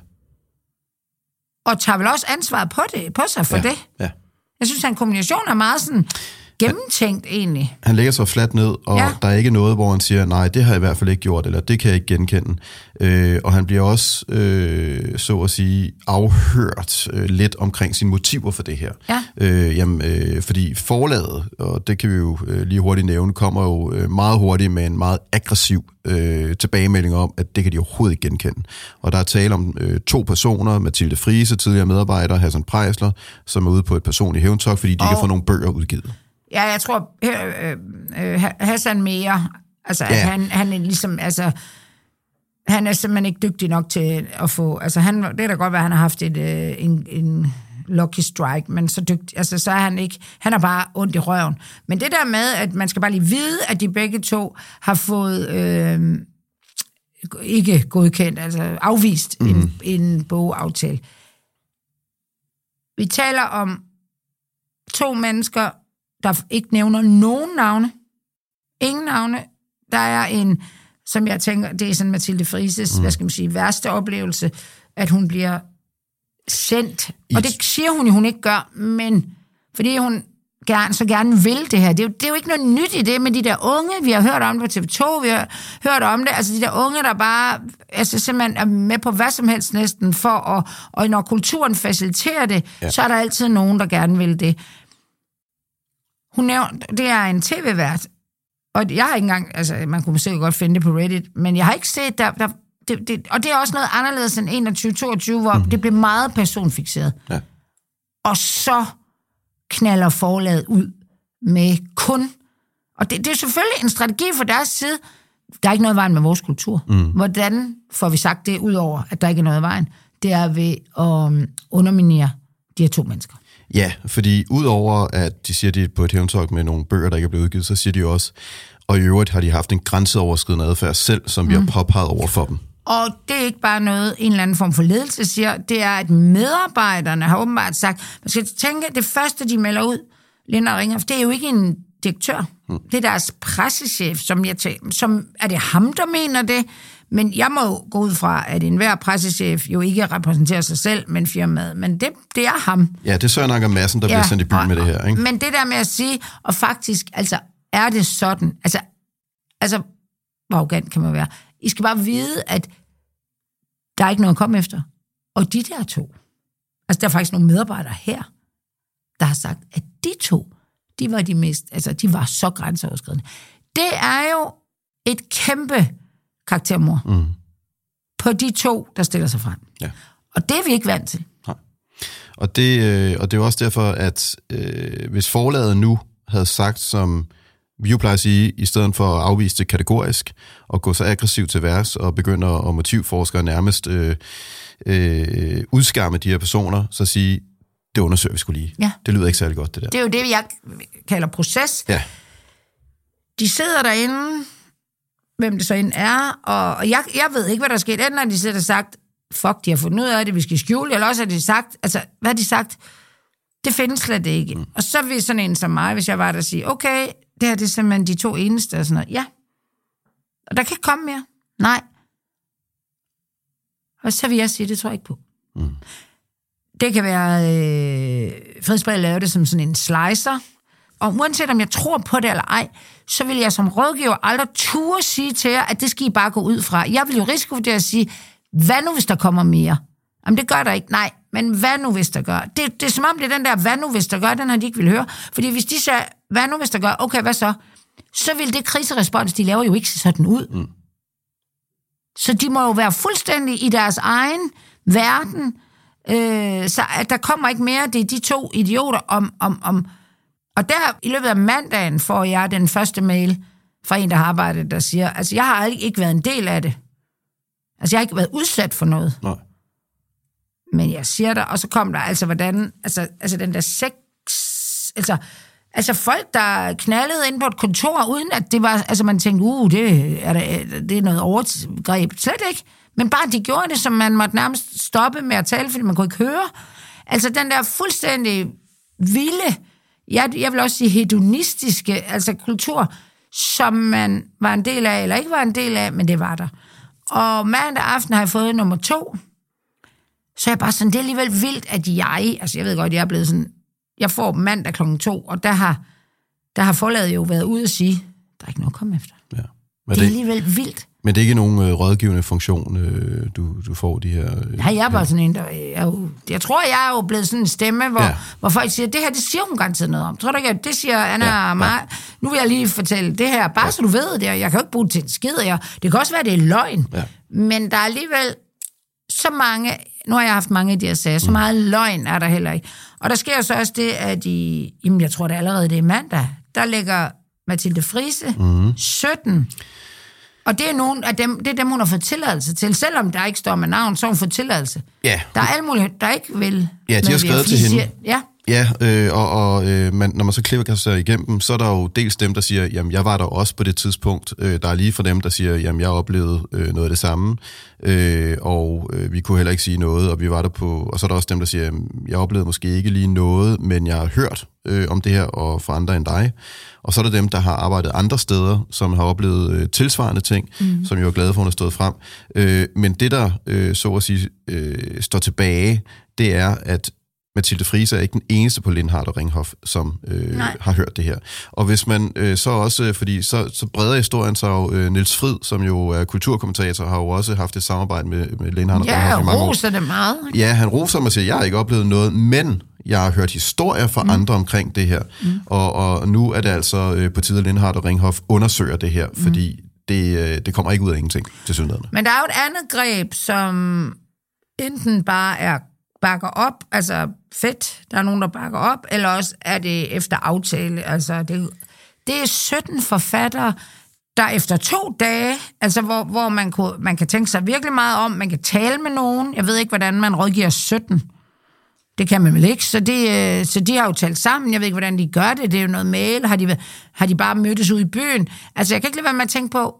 og tager vel også ansvaret på sig for det. Ja. Jeg synes, at en kombination er meget sådan gennemtænkt egentlig. Han lægger sig fladt ned, og der er ikke noget, hvor han siger, nej, det har jeg i hvert fald ikke gjort, eller det kan jeg ikke genkende. Og han bliver også, så at sige, afhørt lidt omkring sine motiver for det her. Ja. Fordi forlaget, og det kan vi jo lige hurtigt nævne, kommer jo meget hurtigt med en meget aggressiv tilbagemelding om, at det kan de overhovedet ikke genkende. Og der er tale om 2 personer, Mathilde Friise, tidligere medarbejder, Hassan Preisler, som er ude på et personligt hævntogt, fordi de kan få nogle bøger udgivet. Ja, jeg tror, Hassan mere, altså at han er ligesom, altså han er simpelthen ikke dygtig nok til at få, altså det er da godt være, at han har haft en lucky strike, men så dygtig, altså så er han ikke, han har bare ondt i røven. Men det der med, at man skal bare lige vide, at de begge to har fået ikke godkendt, altså afvist en bogaftale. Vi taler om 2 mennesker, der ikke nævner nogen navne. Ingen navne. Der er en, som jeg tænker, det er sådan Mathilde Frieses, hvad skal man sige, værste oplevelse, at hun bliver sendt. Og det siger hun jo, hun ikke gør, men fordi hun så gerne vil det her. Det er jo ikke noget nyt i det med de der unge, vi har hørt om det på TV2, vi har hørt om det, altså de der unge, der bare altså simpelthen er med på hvad som helst næsten for, og når kulturen faciliterer det, så er der altid nogen, der gerne vil det. Hun nævner, det er en tv-vært, og jeg har ikke engang, altså man kunne sikkert godt finde det på Reddit, men jeg har ikke set, og det er også noget anderledes end 21-22, hvor det blev meget personfikseret. Ja. Og så knaller forlaget ud med kun, og det er selvfølgelig en strategi fra deres side, der er ikke noget i vejen med vores kultur. Hvordan får vi sagt det, ud over at der ikke er noget i vejen? Det er ved at underminere de her 2 mennesker. Ja, fordi udover at de siger, at de er på et hævntogt med nogle bøger, der ikke er blevet udgivet, så siger de også, og i øvrigt har de haft en grænseoverskridende adfærd selv, som vi har påpeget over for dem. Og det er ikke bare noget, en eller anden form for ledelse siger, det er, at medarbejderne har åbenbart sagt, man skal tænke, det første, de melder ud, Lindhardt og Ringhof, det er jo ikke en direktør. Det er deres pressechef, som er det ham, der mener det? Men jeg må jo gå ud fra, at enhver pressechef jo ikke repræsenterer sig selv, men firmaet. Men det er ham. Ja, det er Søren Anker Madsen, der bliver sendt i byen med det her, ikke? Men det der med at sige, og faktisk, altså, er det sådan? Altså, hvor arrogant kan man være? I skal bare vide, at der er ikke noget at komme efter. Og de der to, altså der er faktisk nogle medarbejdere her, der har sagt, at de to, de var de mest, altså de var så grænseoverskridende. Det er jo et kæmpe karaktermord på de to, der stiller sig frem. Ja. Og det er vi ikke vant til. Nej. Og det er jo også derfor, at hvis forlaget nu havde sagt, som vi jo plejer at sige, i stedet for at afvise det kategorisk, og gå så aggressivt til værs, og begynde at motivforske og nærmest udskamme de her personer, så sige, det undersøger vi skulle lige. Ja. Det lyder ikke særlig godt, det der. Det er jo det, jeg kalder proces. Ja. De sidder derinde, hvem det så end er, og jeg ved ikke, hvad der er sket. Enten har de siddet og sagt, fuck, de har fundet ud af det, vi skal skjule, eller også har de sagt, altså, hvad har de sagt? Det findes slet ikke. Og så vil sådan en som mig, hvis jeg var der, sige, okay, det her det er simpelthen de to eneste, og sådan noget. Ja. Og der kan ikke komme mere. Nej. Og så vil jeg sige, det tror jeg ikke på. Det kan være, Fredsbred laver det som sådan en slicer, og uanset om jeg tror på det eller ej, så vil jeg som rådgiver aldrig turde sige til jer, at det skal I bare gå ud fra. Jeg vil jo risikovurdere at sige, hvad nu hvis der kommer mere? Jamen det gør der ikke, nej, men hvad nu hvis der gør? Det er som om det er den der, hvad nu hvis der gør, den har de ikke vil høre. Fordi hvis de siger, hvad nu hvis der gør, okay, hvad så? Så vil det kriserespons, de laver jo ikke se sådan ud. Så de må jo være fuldstændig i deres egen verden, så at der kommer ikke mere, det er de to idioter om. Og der i løbet af mandagen får jeg den første mail fra en, der har arbejdet, der siger, altså jeg har ikke været en del af det. Altså jeg har ikke været udsat for noget. Nej. Men jeg siger der, og så kom der altså, hvordan, altså den der sex, altså folk, der knaldede ind på et kontor, uden at det var, altså man tænkte, det er noget overgreb. Slet ikke. Men bare de gjorde det, som man måtte nærmest stoppe med at tale, fordi man kunne ikke høre. Altså den der fuldstændig vilde, jeg vil også sige hedonistiske, altså kultur, som man var en del af, eller ikke var en del af, men det var der. Og mandag aften har jeg fået nummer 2, så er jeg bare sådan, det er alligevel vildt, at jeg ved godt, jeg er blevet sådan, jeg får mandag 2:00, og der har forlaget jo været ude og sige, der er ikke noget at komme efter. Ja. Det er alligevel vildt. Men det er ikke nogen rådgivende funktion, du får de her... Nej, jeg er bare sådan en, jeg tror, jeg er jo blevet sådan en stemme, hvor folk siger, det her, det siger hun garanteret noget om. Tror du ikke, at det siger Anna og mig? Nu vil jeg lige fortælle det her, bare så du ved det, og jeg kan jo ikke bruge det til en skid. Det kan også være, det er løgn. Ja. Men der er alligevel så mange... Nu har jeg haft mange af de her sager, så meget løgn er der heller ikke. Og der sker jo så også det, at jeg tror det allerede, det er mandag, der lægger Mathilde Friise 17... Og det er nogle af dem, det er dem, hun har fået tilladelse til. Selvom der ikke står med navn, så har hun fået tilladelse. Ja. Der er alle mulige, der ikke vil... Ja, de har skrevet til hende. Ja, når man så klikker sig igennem dem, så er der jo dels dem, der siger, jamen, jeg var der også på det tidspunkt. Der er lige for dem, der siger, jamen, jeg oplevede noget af det samme, og vi kunne heller ikke sige noget, og vi var der på... Og så er der også dem, der siger, jamen, jeg oplevede måske ikke lige noget, men jeg har hørt om det her, og fra andre end dig. Og så er der dem, der har arbejdet andre steder, som har oplevet tilsvarende ting, som jo er glade for, at hun har stået frem. Men det, der så at sige står tilbage, det er, at Mathilde Friise er ikke den eneste på Lindhardt og Ringhof, som har hørt det her. Og hvis man så også, fordi så breder historien sig jo, Niels Frid, som jo er kulturkommentator, har jo også haft et samarbejde med Lindhardt og Ringhof i mange år. Ja, roser det meget. Ja, han roser mig og siger, jeg har ikke oplevet noget, men jeg har hørt historier fra andre omkring det her. Og nu er det altså på tide, at Lindhardt og Ringhof undersøger det her, fordi det kommer ikke ud af ingenting til synligheden. Men der er jo et andet greb, som enten bare bakker op, altså fedt, der er nogen, der bakker op, eller også er det efter aftale. Altså det er 17 forfattere, der efter 2 dage, altså hvor man kan tænke sig virkelig meget om, man kan tale med nogen. Jeg ved ikke, hvordan man rådgiver 17. Det kan man vel ikke, så de har jo talt sammen. Jeg ved ikke, hvordan de gør det. Det er jo noget mail. Har de bare mødtes ud i byen? Altså, jeg kan ikke lade være med at tænke på,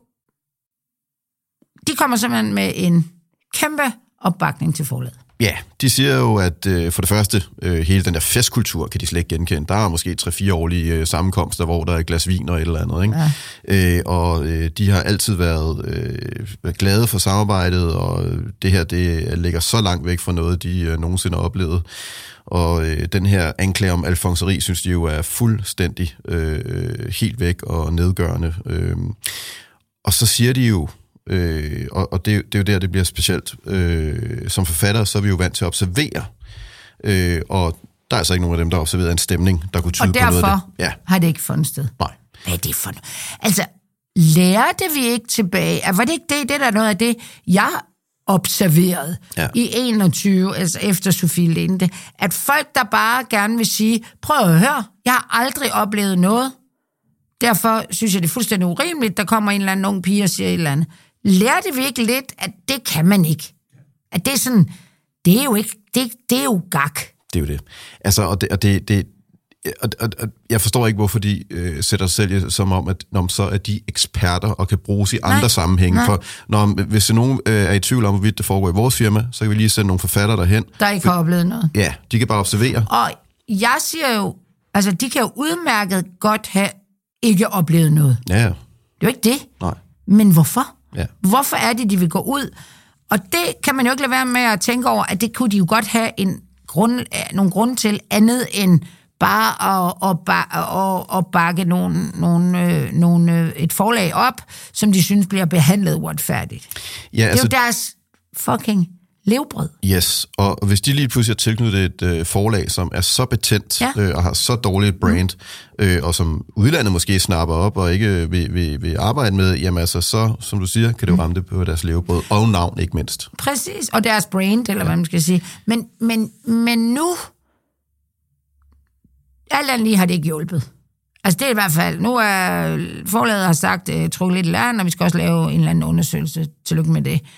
de kommer simpelthen med en kæmpe opbakning til forlaget. Ja, de siger jo, at for det første, hele den der festkultur kan de slet ikke genkende. Der er måske 3-4 årlige sammenkomster, hvor der er et glas vin og et eller andet. Ikke? Ja. Og de har altid været glade for samarbejdet, og det her, det ligger så langt væk fra noget, de nogensinde har oplevet. Og den her anklage om alfonseri, synes de jo er fuldstændig helt væk og nedgørende. Og så siger de jo, og det er jo der, det bliver specielt. Som forfatter, så er vi jo vant til at observere. Og der er altså ikke nogen af dem, der har observeret en stemning, der kunne tyde på noget af det. Og derfor har det ikke fundet sted. Nej. Hvad er det for noget? Altså, lærte vi ikke tilbage? Var det ikke det? Det der noget af det, jeg observerede i 21, altså efter Sofie Linde, at folk, der bare gerne vil sige, prøv at høre, jeg har aldrig oplevet noget. Derfor synes jeg, det er fuldstændig urimeligt, der kommer en eller anden ung pige og siger et eller andet. Lærte vi ikke lidt, at det kan man ikke? At det er sådan, det er jo ikke, det er jo gak. Det er jo det. Altså, og jeg forstår ikke, hvorfor de sætter sig selv som om, at så er de eksperter og kan bruges i andre sammenhænge. For hvis nogen er i tvivl om, hvorvidt det foregår i vores firma, så kan vi lige sende nogle forfattere derhen. Der ikke har oplevet noget. Ja, de kan bare observere. Og jeg siger jo, altså de kan jo udmærket godt have ikke oplevet noget. Ja. Det er jo ikke det. Nej. Men hvorfor? Ja. Hvorfor er det, de vil gå ud? Og det kan man jo ikke lade være med at tænke over, at det kunne de jo godt have nogle grunde til, andet end bare at bakke et forlag op, som de synes bliver behandlet uretfærdigt. Ja, altså, det er jo deres fucking levebrød. Yes, og hvis de lige pludselig har tilknyttet et forlag, som er så betændt og har så dårligt brand, og som udlandet måske snapper op og ikke vil arbejde med, jamen altså så, som du siger, kan det jo ramme det på deres levebrød, og navn ikke mindst. Præcis, og deres brand, eller hvad man skal sige. Men nu, alt andet lige har det ikke hjulpet. Altså det er i hvert fald, nu er forlaget har sagt, trukket lidt læren, og vi skal også lave en eller anden undersøgelse. Tillykke med det.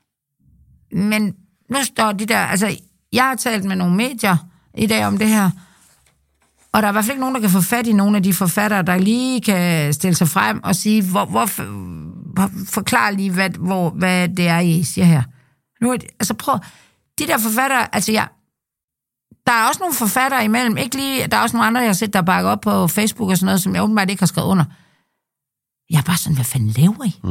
Men nu står de der, altså jeg har talt med nogle medier i dag om det her, og der er i hvert fald ikke nogen, der kan få fat i nogle af de forfattere, der lige kan stille sig frem og sige, forklar lige, hvad det er, I siger her. Nu, altså prøv, de der forfattere, altså der er også nogle forfattere imellem, ikke lige, der er også nogle andre, jeg har set, der bakker op på Facebook og sådan noget, som jeg åbenbart ikke har skrevet under. Jeg er bare sådan, hvad fanden laver I?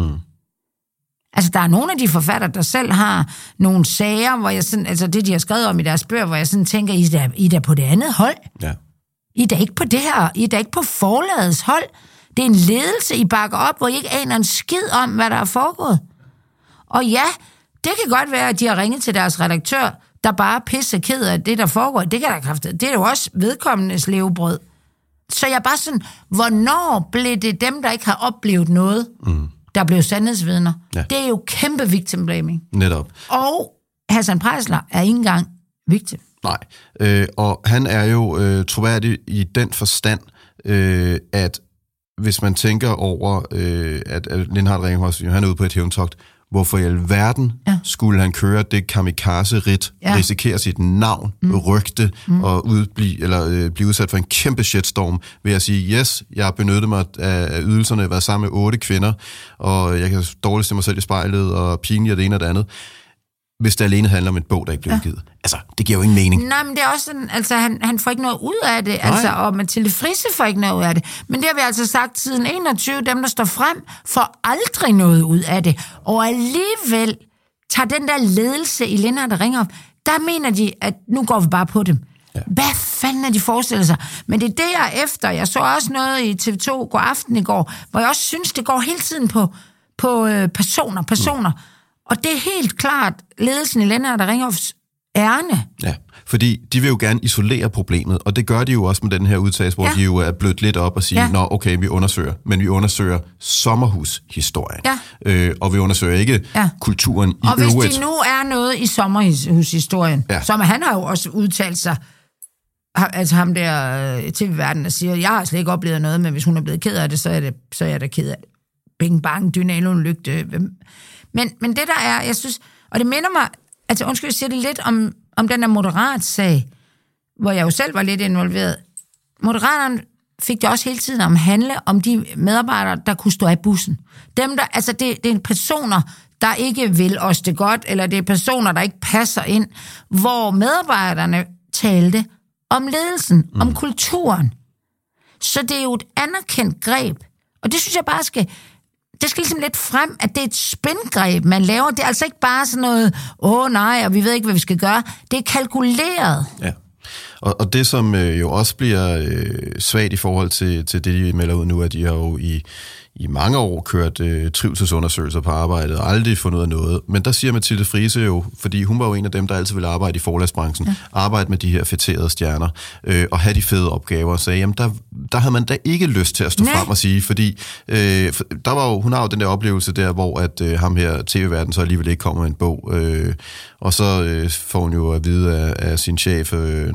Altså, der er nogle af de forfattere, der selv har nogle sager, hvor jeg sådan, altså det, de har skrevet om i deres bøger, hvor jeg sådan tænker, I er da på det andet hold. Ja. I er da ikke på det her, I er da ikke på forlagets hold. Det er en ledelse, I bakker op, hvor I ikke aner en skid om, hvad der er foregået. Og ja, det kan godt være, at de har ringet til deres redaktør, der bare pisser ked af det, der foregår. Det kan der kraftigt. Det er jo også vedkommendes levebrød. Så jeg er bare sådan, hvornår blev det dem, der ikke har oplevet noget, der blev sandhedsvidner? Ja. Det er jo kæmpe victim blaming. Netop. Og Hassan Preisler er ikke engang victim. Nej, og han er jo troværdig i den forstand, at hvis man tænker over, at Lindhardt Ringhus, han er ude på et hævntogt, hvorfor i alverden skulle han køre det kamikaze-rit, risikere sit navn, rygte og blive udsat for en kæmpe shitstorm ved at sige, yes, jeg har benyttet mig af ydelserne, jeg har været sammen med 8 kvinder, og jeg kan dårligt se mig selv i spejlet, og pinligt og det ene og det andet, hvis det alene handler om en bog, der ikke bliver udgivet. Altså, det giver jo ingen mening. Nej, men det er også sådan, altså, han får ikke noget ud af det, altså, og Mathilde Frisse får ikke noget ud af det. Men det har vi altså sagt siden 21, dem, der står frem, får aldrig noget ud af det. Og alligevel tager den der ledelse i Lindhardt Ringhof, der mener de, at nu går vi bare på dem. Ja. Hvad fanden er de forestiller sig? Men det er det, jeg er efter. Jeg så også noget i TV2 går aften i går, hvor jeg også synes, det går hele tiden på personer. Og det er helt klart ledelsen i Lindhardt Ringhofs ærne. Ja, fordi de vil jo gerne isolere problemet, og det gør de jo også med den her udtalelse, hvor de jo er blødt lidt op og siger, nå okay, vi undersøger, men vi undersøger sommerhushistorien. Ja. Og vi undersøger ikke kulturen i øvrigt. Og hvis de nu er noget i sommerhushistorien, som han har jo også udtalt sig, altså ham der TV-verden, der siger, jeg har slet ikke oplevet noget, men hvis hun er blevet ked af det, så er jeg da ked af det. Bing bang, dynalo, lygte. Men det der er, jeg synes, og det minder mig, altså undskyld, jeg siger det lidt om den der Moderat-sag, hvor jeg jo selv var lidt involveret, Moderaterne fik det også hele tiden om handle om de medarbejdere, der kunne stå af bussen. Dem, der, altså det er personer, der ikke vil os det godt, eller det er personer, der ikke passer ind, hvor medarbejderne talte om ledelsen, om kulturen. Så det er jo et anerkendt greb. Og det synes jeg bare skal ligesom lidt frem, at det er et spændgreb, man laver. Det er altså ikke bare sådan noget, nej, og vi ved ikke, hvad vi skal gøre. Det er kalkuleret. Ja. Og det, som jo også bliver svagt i forhold til det, de melder ud nu, at de har jo i mange år kørt trivselsundersøgelser på arbejdet, og aldrig fundet ud af noget. Men der siger Mathilde Friese jo, fordi hun var jo en af dem, der altid ville arbejde i forlagsbranchen, arbejde med de her fætterede stjerner, og have de fede opgaver, og sagde, jamen der havde man da ikke lyst til at stå frem og sige, fordi der var jo, hun har jo den der oplevelse der, hvor at ham her tv-verden så alligevel ikke kommer med en bog, og så får hun jo at vide af sin chef,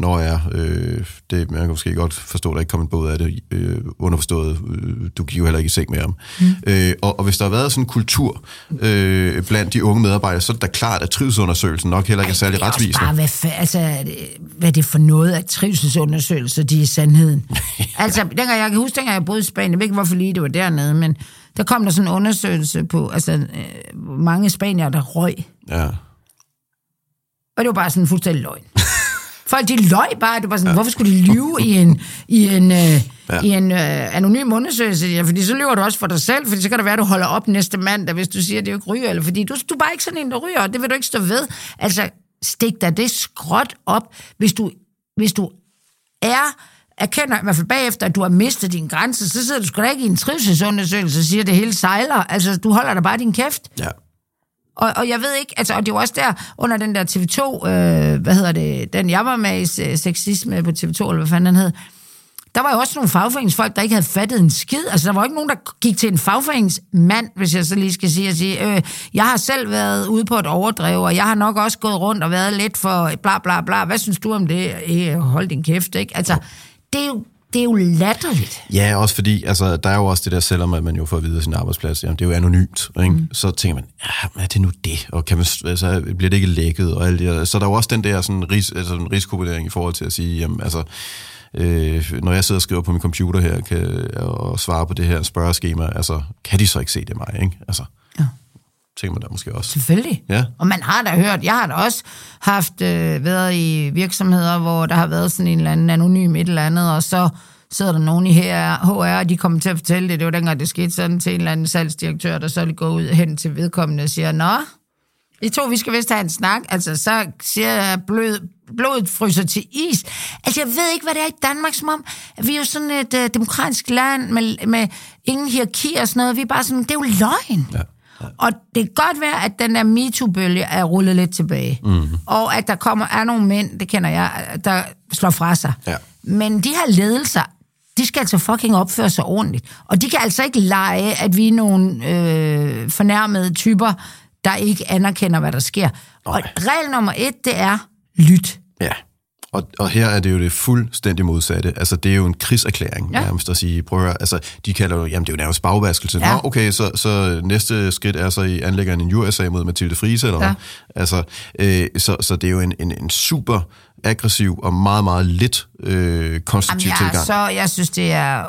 det, man kan måske godt forstå, at der ikke kommer en bog af det, underforstået, du gik jo heller ikke i seng med ham. Og hvis der har været sådan en kultur blandt de unge medarbejdere, så er det da klart, at trivselsundersøgelsen nok heller ikke er særlig retsvisende. Hvad er det for noget, at trivselsundersøgelser, de er sandheden? Altså, jeg kan huske, dengang jeg boede i Spanien, jeg ved ikke, hvorfor lige det var dernede, men der kom der sådan en undersøgelse på, mange spaniere, der røg. Ja. Og det var bare sådan fuldstændig løgn. Folk, de løg bare. Det var sådan, hvorfor skulle de lyve i en anonym undersøgelse? Ja, fordi så lyver du også for dig selv, fordi så kan det være, at du holder op næste mandag, hvis du siger, at det ikke ryger, eller fordi du er bare ikke sådan en, der ryger, og det vil du ikke stå ved. Altså, stik dig det skråt op, hvis du erkender i hvert fald bagefter, at du har mistet din grænse, så sidder du sgu da ikke i en trivselsundersøgelse og siger, at det hele sejler. Altså, du holder da bare din kæft. Ja. Og jeg ved ikke, altså, og det var også der, under den der TV2, den jeg var med i sexisme på TV2, eller hvad fanden den hed, der var jo også nogle fagforeningsfolk, der ikke havde fattet en skid. Altså, der var ikke nogen, der gik til en fagforeningsmand, hvis jeg så lige skal sige, jeg har selv været ude på et overdrev, og jeg har nok også gået rundt og været lidt for bla bla bla. Hvad synes du om det? Hold din kæft, ikke? Altså, det er jo latterligt. Ja, også fordi, altså, der er jo også det der, selvom at man jo får at vide af sin arbejdsplads, jamen, det er jo anonymt, ikke? Så tænker man, er det nu det? Og kan man, altså, bliver det ikke lækket? Og alt det. Så der er jo også den der sådan, risikovurdering i forhold til at sige, jamen, altså, når jeg sidder og skriver på min computer her og svarer på det her spørgeskema, altså, kan de så ikke se det mig, ikke? Altså, tænker man da måske også. Selvfølgelig. Ja. Og man har da hørt, jeg har da også haft været i virksomheder, hvor der har været sådan en eller anden anonym et eller andet, og så sidder der nogen i HR, og de kommer til at fortælle det. Det var dengang, det skete sådan til en eller anden salgsdirektør, der så lige går ud hen til vedkommende og siger, nå, I to, vi skal vist have en snak. Altså, så siger jeg, blodet fryser til is. Altså, jeg ved ikke, hvad det er i Danmark, som om, vi er jo sådan et demokratisk land med ingen hierarki og sådan noget. Vi er bare sådan, det er jo løgn. Ja. Og det kan godt være, at den der MeToo-bølge er rullet lidt tilbage. Og at der er nogle mænd, det kender jeg, der slår fra sig. Ja. Men de her ledelser, de skal altså fucking opføre sig ordentligt. Og de kan altså ikke lege, at vi er nogle fornærmede typer, der ikke anerkender, hvad der sker. Og regel nummer 1, det er lyt. Ja. Og her er det jo det fuldstændig modsatte. Altså, det er jo en krigserklæring, nærmest at sige, prøv at høre, altså, de kalder jo, jamen, det er jo nærmest bagvaskelse. Ja. Nå, okay, så næste skridt er så, I anlægger en USA mod Mathilde Friese, eller hvad? Altså, så det er jo en super aggressiv og meget, meget lidt konstruktiv tilgang. Så jeg synes, det er,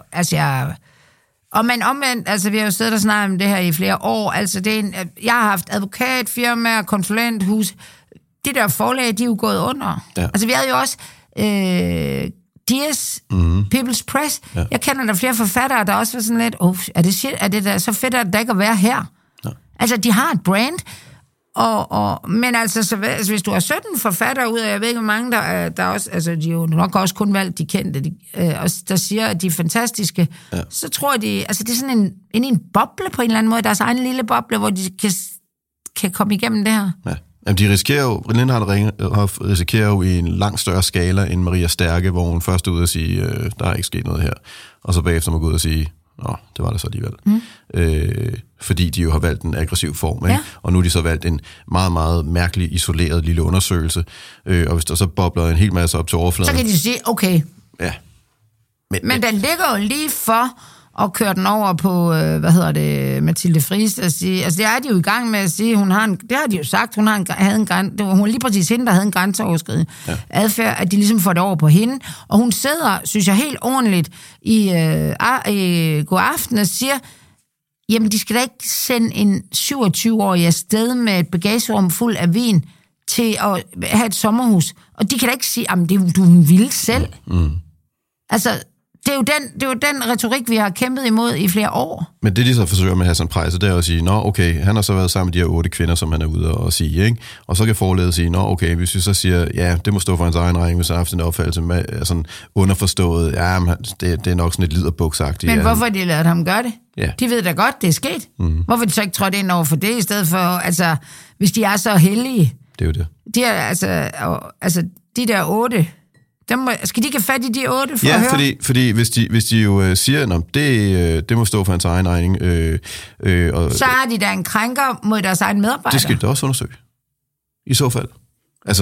og men omvendt, altså vi har jo siddet og snakket om det her i flere år, altså det er jeg har haft advokatfirmaer, konsulenthus, de der forlag, de er jo gået under. Ja. Altså, vi havde jo også Dias, People's Press. Ja. Jeg kender der flere forfattere, der også var sådan lidt, er det der så fedt, at der ikke at være her? Ja. Altså, de har et brand, men altså, så, hvis du har 17 forfattere ud af, jeg ved ikke, hvor mange, der også, altså, de er jo nok også kun valgt de kendte, der siger, at de er fantastiske, så tror de, altså, det er sådan en boble på en eller anden måde, deres egen lille boble, hvor de kan komme igennem det her. Ja. Jamen, de risikerer jo, risikerer jo i en langt større skala end Maria Stærke, hvor hun først er ude at sige, der er ikke sket noget her, og så bagefter må gå ud og sige, det var det så alligevel. Fordi de jo har valgt en aggressiv form, ikke? Og nu har de så valgt en meget, meget mærkelig, isoleret lille undersøgelse, og hvis der så bobler en hel masse op til overfladen... Så kan de sige, okay. Ja. Men den ligger jo lige for og køre den over på, Mathilde Friis, og sige, altså det er de jo i gang med at sige, hun havde de jo sagt, hun var lige præcis hende, der havde en grænseoverskridende adfærd, at de ligesom får det over på hende, og hun sidder, synes jeg, helt ordentligt i God Aften og siger, jamen de skal da ikke sende en 27-årig afsted med et bagagerum fuld af vin til at have et sommerhus, og de kan da ikke sige, jamen du vil selv. Altså, det er jo den retorik, vi har kæmpet imod i flere år. Men det, de så forsøger med Hassan Preisser, det er at sige, nå, okay, han har så været sammen med de her 8 kvinder, som han er ude og sige, ikke? Og så kan forledet sige, nå, okay, hvis vi så siger, ja, det må stå for hans egen regning, hvis han har haft en opfattelse med sådan underforstået, ja, det er nok sådan et liderbuksagtigt. Men hvorfor har de ladet ham gøre det? Ja. De ved da godt, det er sket. Hvorfor de så ikke trådt ind over for det, i stedet for, altså, hvis de er så heldige? Det er jo det. De er, altså, de der 8... Skal de ikke have fat i de 8 for at høre? fordi hvis de jo siger, at det må stå for hans egen regning. Så har de da en krænker mod deres egen medarbejder. Det skal de da også undersøge. I så fald. Altså,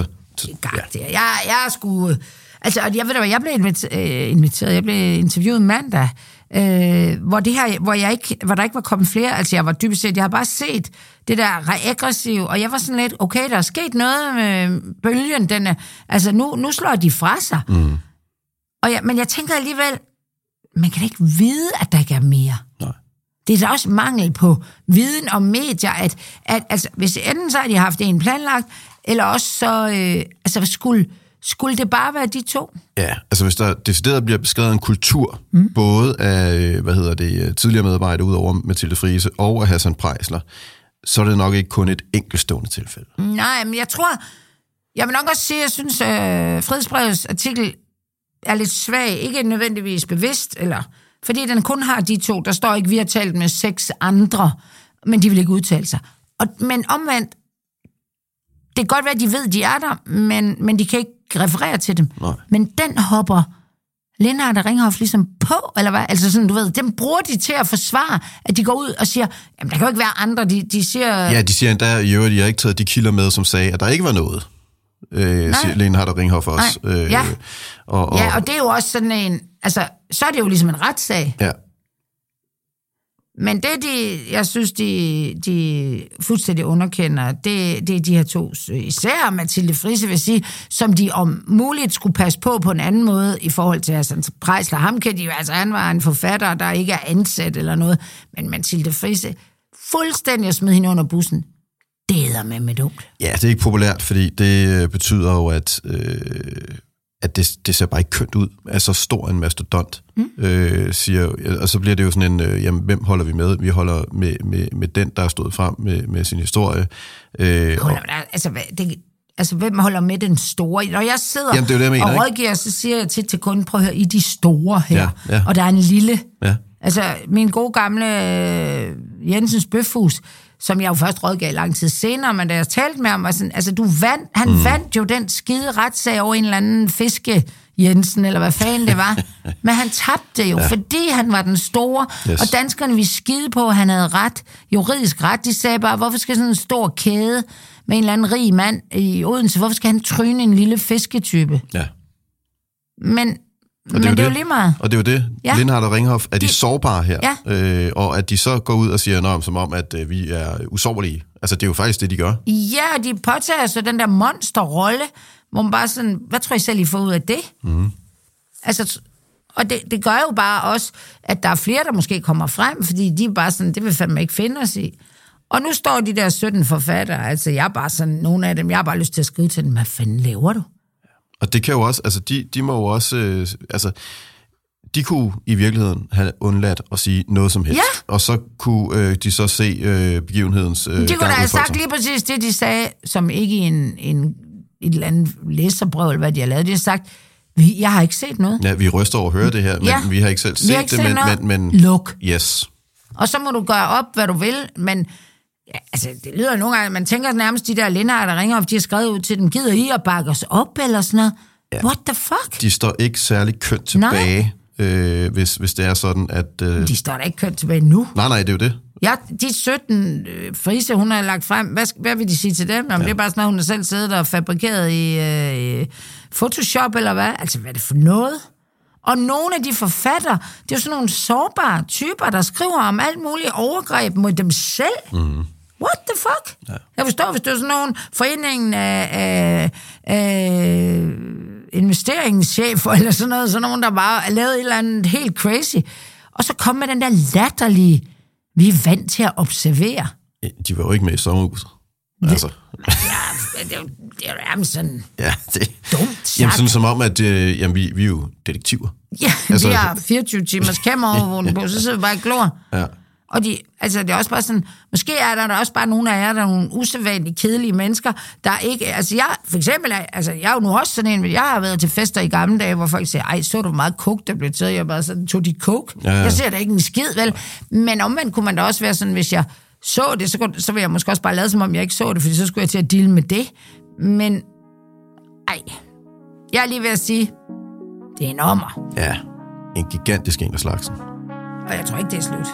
jeg er sgu... Altså, jeg ved da, jeg blev inviteret. Jeg blev interviewet mandag, hvor der ikke var kommet flere. Altså, jeg var dybest set... Jeg har bare set det der aggressive, og jeg var sådan lidt, okay, der er sket noget med bølgen. Altså, nu slår de fra sig. Men jeg tænker alligevel, man kan da ikke vide, at der ikke er mere. Nej. Det er da også mangel på viden om medier, at altså, hvis enten så har de haft en planlagt, eller også så... Skulle det bare være de 2? Ja, altså hvis der decideret bliver beskrevet en kultur, både af, tidligere medarbejdere udover Mathilde Friis og af Hassan Preisler, så er det nok ikke kun et enkeltstående tilfælde. Nej, men jeg vil nok også sige, at jeg synes, Frihedsbrevets artikel er lidt svag, ikke nødvendigvis bevidst, fordi den kun har de 2, der står ikke, vi har talt med 6 andre, men de vil ikke udtale sig. Men omvendt, det kan godt være, at de ved, de er der, men de kan ikke referere til dem. Nej. Men den hopper Lindhardt og Ringhof ligesom på, eller hvad? Altså sådan, du ved, dem bruger de til at forsvare, at de går ud og siger, jamen der kan jo ikke være andre, de siger... Ja, de siger endda, i øvrigt, de har ikke taget de kilder med, som sagde, at der ikke var noget. Siger Lindhardt og Ringhof også. Og det er jo også sådan en... Altså, så er det jo ligesom en retssag. Ja. Men det, jeg synes, de fuldstændig underkender, det er de her 2, især Mathilde Friis, vil sige, som de om muligt skulle passe på en anden måde i forhold til Hassan Preisler. Ham kan de jo, altså han var en forfatter, der ikke er ansat eller noget, men Mathilde Friis fuldstændig at smide hende under bussen. Det er med dumt. Ja, det er ikke populært, fordi det betyder jo, at det ser bare ikke kønt ud. Altså stor en mastodont, siger, og så bliver det jo sådan en, jamen, hvem holder vi med? Vi holder med den, der er stået frem med sin historie. Hvem holder med den store? Når jeg sidder og rådgiver, så siger jeg til kunden, prøv at høre, I de store her, og der er en lille. Ja. Altså, min gode gamle Jensens Bøfhus, som jeg jo først rådgav lang tid senere, men da jeg talte med ham, var sådan, altså han vandt jo den skide retssag over en eller anden fiske Jensen, eller hvad fanden det var. Men han tabte jo, fordi han var den store, og danskerne ville skide på, at han havde ret, juridisk ret. De sagde bare, hvorfor skal sådan en stor kæde med en eller anden rig mand i Odense, hvorfor skal han tryne en lille fisketype? Ja. Men det er jo lige meget. Og det er jo det. Ja. Lindhardt og Ringhof, er de sårbare her? Ja. Og at de så går ud og siger noget som om, at vi er usårlige. Altså, det er jo faktisk det, de gør. Ja, de påtager så den der monsterrolle, hvor man bare sådan, hvad tror I selv, I får ud af det? Altså, og det gør jo bare også, at der er flere, der måske kommer frem, fordi de er bare sådan, det vil fandme ikke finde os i. Og nu står de der 17 forfattere, altså jeg er bare sådan, nogle af dem, jeg har bare lyst til at skrive til dem, hvad fanden laver du? Og det kan jo også, altså de må jo også, de kunne i virkeligheden have undladt at sige noget som helst. Ja. Og så kunne de så se begivenhedens gang. De kunne da have sagt lige præcis det, de sagde, som ikke i et eller andet læserbrev, eller hvad de har lavet. De har sagt, jeg har ikke set noget. Ja, vi ryster over at høre det her, men vi har ikke selv set det. Men luk. Yes. Og så må du gøre op, hvad du vil, men... Ja, altså, det lyder nogle gange, man tænker nærmest, de der Lindhardt, der ringer op, de har skrevet ud til dem, gider I at bakke os op, eller sådan noget? Ja. What the fuck? De står ikke særlig kønt tilbage, hvis det er sådan, at... De står da ikke kønt tilbage nu. Nej, det er jo det. Ja, de 17 Friise, hun har lagt frem, hvad vil de sige til dem? Jamen, det er bare sådan, at hun har selv siddet og fabrikeret i Photoshop, eller hvad? Altså, hvad er det for noget? Og nogle af de forfattere, det er jo sådan nogle sårbare typer, der skriver om alt muligt overgreb mod dem selv. Mm. What the fuck? Ja. Jeg forstår, hvis det er sådan nogle foreningen af investeringschefer, eller sådan noget, sådan nogen, der bare har lavet et eller andet helt crazy. Og så kom med den der latterlige, vi er vant til at observere. De var jo ikke med i sommerhuset. Altså. Det er jo sådan dumt sagt. Jamen sådan som om, at vi er jo detektiver. Ja, altså, vi har 24 timers kameraovervågning på, så sidder vi bare og glor. Ja. Og det er også bare sådan, måske er der også bare nogle af jer, der er nogle usædvanligt kedelige mennesker, der ikke, altså jeg, for eksempel, jeg er jo nu også sådan en, jeg har været til fester i gamle dage, hvor folk siger, ej, så du meget coke, der blev taget, jeg bare sådan, tog de coke? Ja. Jeg ser da ikke en skid, vel? Men omvendt kunne man da også være sådan, hvis jeg så det, så vil jeg måske også bare lade, som om jeg ikke så det, fordi så skulle jeg til at deale med det. Men, jeg er lige ved at sige, det er en ommer. Ja, en gigantisk en af slagsen. Og jeg tror ikke, det er slut.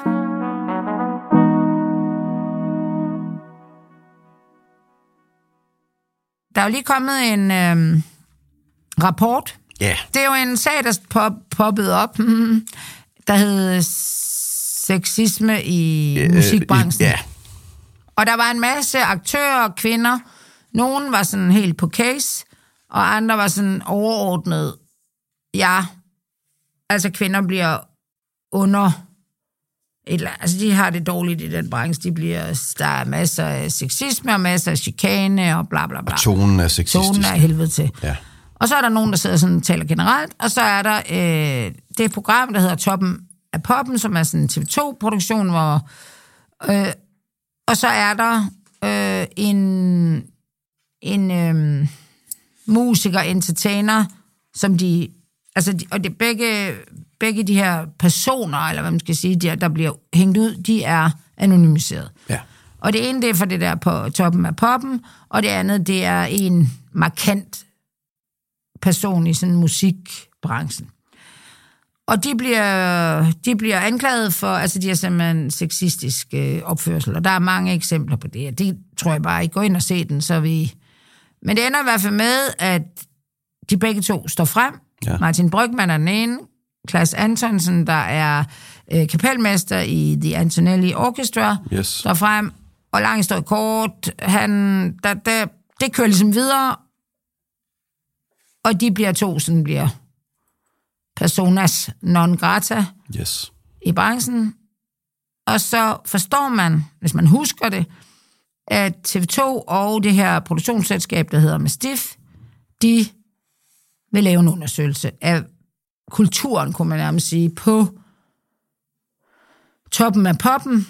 Der er jo lige kommet en rapport. Yeah. Det er jo en sag, der poppede op, der hed sexisme i musikbranchen. Yeah. Og der var en masse aktører og kvinder. Nogle var sådan helt på case, og andre var sådan overordnet. Ja, altså kvinder bliver under... Altså, de har det dårligt i den branche. Der er masser af sexisme og masser af chikane og bla bla bla. Og tonen er sexistisk. Tonen er helvede til. Ja. Og så er der nogen, der sidder sådan og taler generelt, og så er der det program, der hedder Toppen af Poppen, som er sådan en TV2-produktion, hvor... og så er der en musiker, entertainer, som de... Altså, og det begge de her personer, eller hvad man skal sige, der bliver hængt ud, de er anonymiseret. Ja. Og det ene, det er for det der på Toppen af Poppen, og det andet, det er en markant person i sådan musikbranchen. Og de bliver anklaget for, altså de har simpelthen sexistisk opførsel, og der er mange eksempler på det, og det tror jeg bare, I går ind og se den, så vi... Men det ender i hvert fald med, at de begge to står frem. Ja. Martin Brygmann er den ene, Claes Antonsen, der er kapelmester i The Antonelli Orchestra, står frem, og lang historie kort, det kører ligesom videre, og de bliver personas non grata i branchen. Og så forstår man, hvis man husker det, at TV2 og det her produktionsselskab, der hedder Mastiff, de vil lave en undersøgelse af kulturen, kunne man nærmest sige, på Toppen af Poppen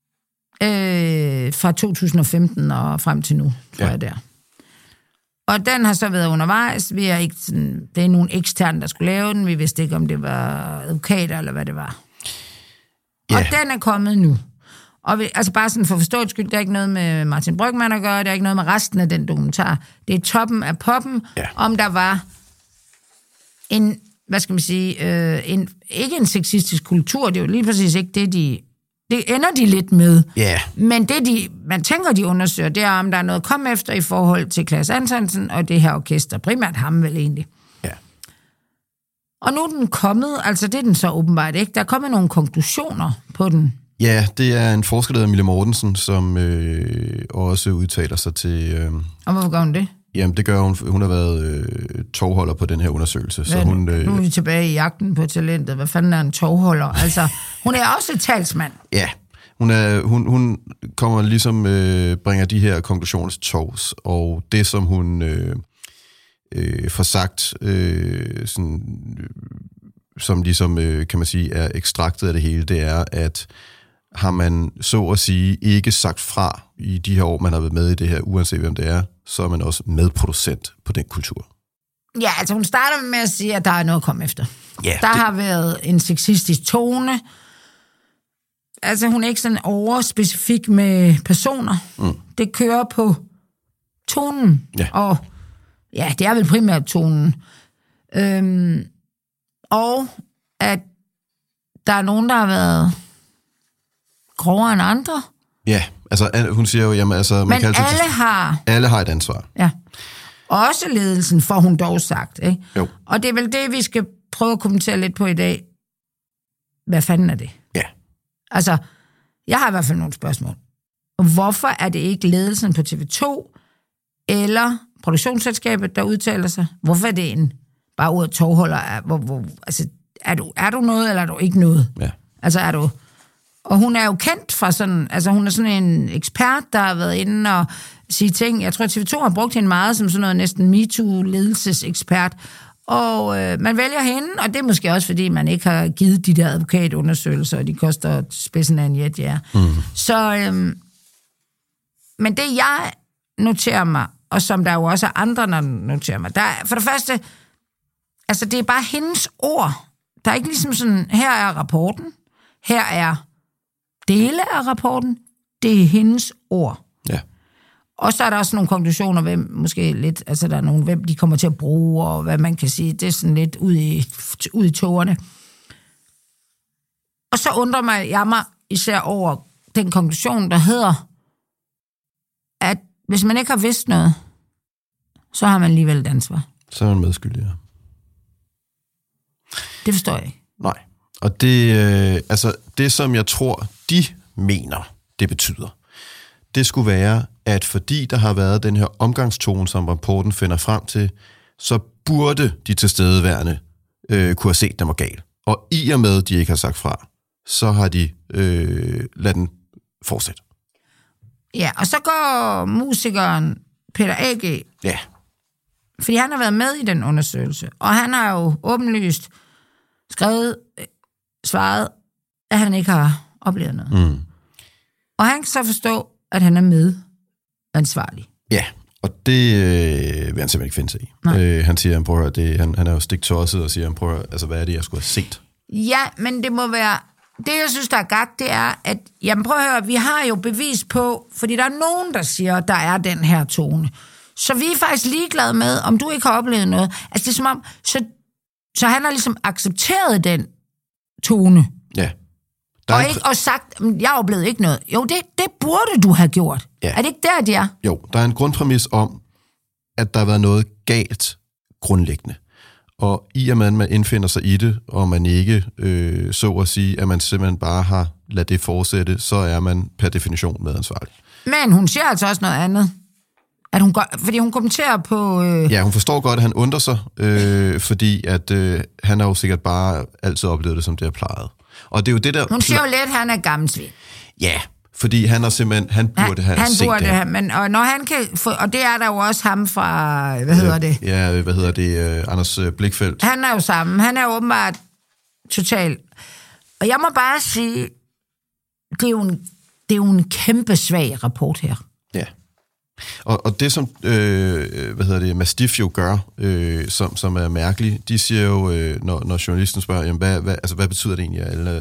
fra 2015 og frem til nu, tror jeg der. Og den har så været undervejs. Det er nogle eksterne, der skulle lave den. Vi vidste ikke, om det var advokater, eller hvad det var. Og den er kommet nu. Og altså bare sådan for forståelse skyld, der er ikke noget med Martin Brygmann at gøre, der er ikke noget med resten af den dokumentar. Det er Toppen af Poppen, om der var en, hvad skal man sige, ikke en sexistisk kultur, det er jo lige præcis ikke det ender de lidt med. Yeah. Men det, man tænker, de undersøger, det er, om der er noget at komme efter i forhold til Claes Antonsen og det her orkester. Primært ham vel egentlig. Ja. Og nu er den kommet, altså det er den så åbenbart ikke. Der er kommet nogle konklusioner på den. Ja, det er en forsker, der hedder Mille Mortensen, som også udtaler sig til... Og hvorfor gør hun det? Jamen, det gør hun. Hun har været tovholder på den her undersøgelse. Så hun, nu er vi tilbage i jagten på talentet. Hvad fanden er en tovholder? Altså, hun er også et talsmand. Ja, hun kommer ligesom, bringer de her konklusioner til torvs, og det, som hun får sagt, sådan, som ligesom, kan man sige, er ekstraktet af det hele, det er, at har man så at sige ikke sagt fra i de her år, man har været med i det her, uanset hvem det er, så er man også medproducent på den kultur. Ja, altså hun starter med at sige, at der er noget at komme efter. Ja, har været en sexistisk tone. Altså hun er ikke sådan overspecifik med personer. Det kører på tonen. Ja. Og ja, det er vel primært tonen. Og at der er nogen, der har været grovere end andre. Ja, altså hun siger jo, jamen altså... Men alle har et ansvar. Ja. Også ledelsen, får hun dog sagt, ikke? Jo. Og det er vel det, vi skal prøve at kommentere lidt på i dag, hvad fanden er det? Ja. Altså, jeg har i hvert fald nogle spørgsmål. Hvorfor er det ikke ledelsen på TV2 eller produktionsselskabet, der udtaler sig? Hvorfor er det en bare ordet tovholder? Altså, er du noget, eller er du ikke noget? Ja. Altså, er du... Og hun er jo kendt fra sådan... Altså, hun er sådan en ekspert, der har været inde og sige ting. Jeg tror, at TV2 har brugt hende meget som sådan noget næsten MeToo-ledelsesekspert. Og man vælger hende, og det er måske også, fordi man ikke har givet de der advokatundersøgelser, og de koster spidsen af en jet, ja. Så... men det, jeg noterer mig, og som der jo også er andre, der noterer mig, der er, for det første, altså det er bare hendes ord. Der er ikke ligesom sådan, her er rapporten, her er dele af rapporten, det er hendes ord. Ja. Og så er der også nogle konklusioner, hvem måske lidt, altså der er nogle, hvem de kommer til at bruge, og hvad man kan sige, det er sådan lidt ud i tågerne. Og så undrer jeg mig især over den konklusion, der hedder, at hvis man ikke har vidst noget, så har man alligevel et ansvar. Så er man medskyldig, ja. Det forstår jeg ikke. Nej. Og det, som jeg tror, de mener, det betyder, det skulle være, at fordi der har været den her omgangstone, som rapporten finder frem til, så burde de tilstedeværende kunne have set, den var gal. Og i og med, de ikke har sagt fra, så har de ladet den fortsætte. Ja, og så går musikeren Peter A.G. Ja. Fordi han har været med i den undersøgelse, og han har jo åbenlyst svaret, at han ikke har oplevet noget. Og han kan så forstå, at han er medansvarlig. Ja, og det vil han simpelthen ikke finde sig i. Han siger, han er jo stiktosset og siger, altså hvad er det, jeg skulle have set? Ja, men det må være... Det, jeg synes, der er gak, det er, at... Jamen, prøv at høre, vi har jo bevis på... Fordi der er nogen, der siger, at der er den her tone. Så vi er faktisk ligeglade med, om du ikke har oplevet noget. Altså, det er som om... Så han har ligesom accepteret den tone. Ja. Og sagt, jeg oplevede ikke noget. Jo, det burde du have gjort. Ja. Er det ikke der, de er? Jo, der er en grundpræmis om, at der har været noget galt grundlæggende. Og i og med, at man indfinder sig i det, og man ikke, så at sige, at man simpelthen bare har ladet det fortsætte, så er man per definition medansvarlig. Men hun siger altså også noget andet. Fordi hun kommenterer på... Ja, hun forstår godt, at han undrer sig, fordi at han har jo sikkert bare altid oplevet det, som det er plejet. Og det er jo det der... Hun siger jo lidt, at han er gammelsvin. Ja, fordi han har simpelthen... Han burde have set det. Men og når han kan... Og det er der jo også ham fra... Hvad hedder det? Ja, Anders Blichfeldt. Han er jo sammen. Han er åbenbart total... Og jeg må bare sige, det er jo en kæmpe svag rapport her. Ja. Og det, som Mastiff jo gør, som er mærkeligt, de siger jo, når journalisten spørger, jamen, hvad betyder det egentlig, at alle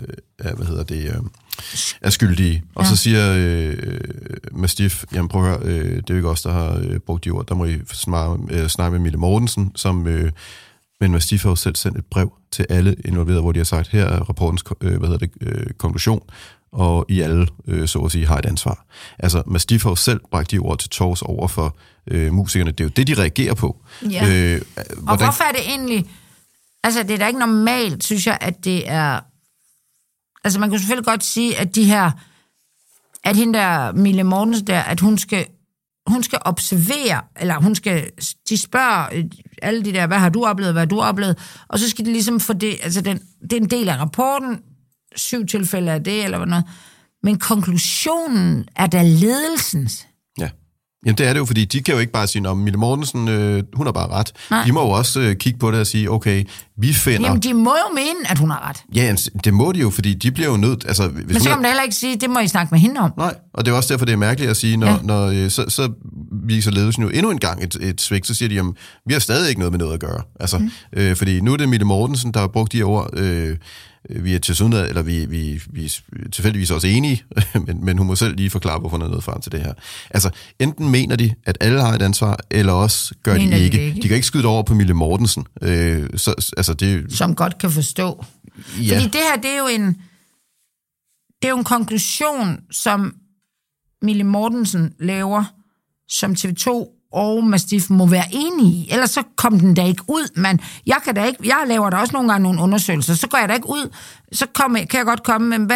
er skyldige? Og så siger Mastiff, jamen prøv at høre, det er jo ikke os, der har brugt de ord, der må I snakke med Mille Mortensen, men Mastiff har jo selv sendt et brev til alle involverede, hvor de har sagt, her er rapportens konklusion, og I alle, så at sige, har et ansvar. Altså, Mastiff har jo selv bragt de ord til tors over for musikerne. Det er jo det, de reagerer på. Ja. Og hvorfor er det egentlig... Altså, det er da ikke normalt, synes jeg, at det er... Altså, man kan selvfølgelig godt sige, at at hende der, Mille Mortensen der, at hun skal observere, eller de spørger alle de der, hvad har du oplevet, og så skal de ligesom få det, altså det er en del af rapporten, 7 tilfælde af det, eller noget. Men konklusionen er da ledelsens. Ja. Jamen det er det jo, fordi de kan jo ikke bare sige, at Mille Mortensen, hun har bare ret. Nej. De må jo også kigge på det og sige, okay, vi finder... Jamen de må jo mene, at hun har ret. Ja, det må de jo, fordi de bliver jo nødt... Altså, men så kan man heller ikke sige, det må I snakke med hende om. Nej, og det er også derfor, det er mærkeligt at sige, når så viser ledelsen jo endnu en gang et svigt, så siger de, jamen, vi har stadig ikke noget med noget at gøre. Altså, fordi nu er det Mille Mortensen, der har brugt de her ord... vi er tilsyneladende, eller vi er tilfældigvis også enige, men hun må selv lige forklare, hvorfor hun er nødt frem til det her. Altså, enten mener de, at alle har et ansvar, eller også gør de ikke. De kan ikke skyde over på Mille Mortensen. Som godt kan forstå. Ja. Fordi det her, det er jo en konklusion, som Mille Mortensen laver, som TV2 og Mastiff må være enige i, ellers så kom den da ikke ud. Men jeg laver da også nogle gange nogle undersøgelser, så går jeg da ikke ud, kan jeg godt komme med,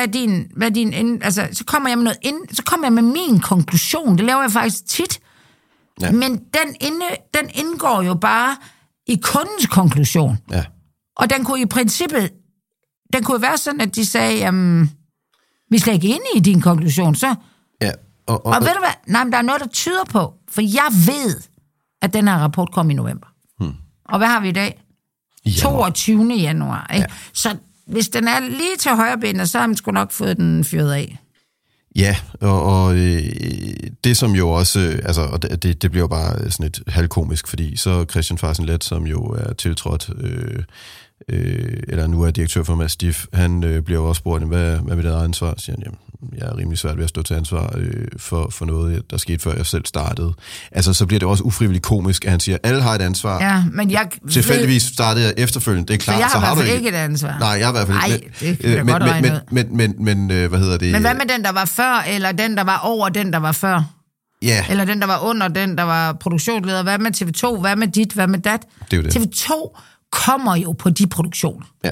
så kommer jeg med så kommer jeg med min konklusion. Det laver jeg faktisk tit. Ja. Men den indgår jo bare i kundens konklusion. Ja. Og den kunne i princippet, være sådan, at de sagde, jamen, vi skal ikke enige i din konklusion, så... Ja. Og ved du hvad? Nej, men der er noget, der tyder på, for jeg ved, at den her rapport kom i november. Og hvad har vi i dag? 22. januar. Ikke? Ja. Så hvis den er lige til højrebenet, så har man sgu nok fået den fyret af. Ja, og det som jo også, det bliver jo bare sådan et halvkomisk, fordi så Christian Farsen-Let, som jo er tiltrådt, eller nu er direktør for Mastiff, han bliver jo også spurgt, hvad med det eget ansvar? Så siger han, jamen, jeg er rimelig svært ved at stå til ansvar for noget, der skete før jeg selv startede. Altså, så bliver det også ufrivilligt komisk, at han siger, alle har et ansvar. Ja, men jeg... Tilfældigvis startede jeg efterfølgende, det er klart. Så jeg har i hvert fald ikke et ansvar. Nej, jeg har i hvert fald ikke. Nej, det kan jeg godt regne ud. Men hvad hedder det? Men hvad med den, der var før, eller den, der var over den, der var før? Ja. Eller den, der var under den, der var produktionsleder? Hvad med TV2? Hvad med dit? Hvad med dat? Det er jo det. TV2 kommer jo på de produktioner. Ja.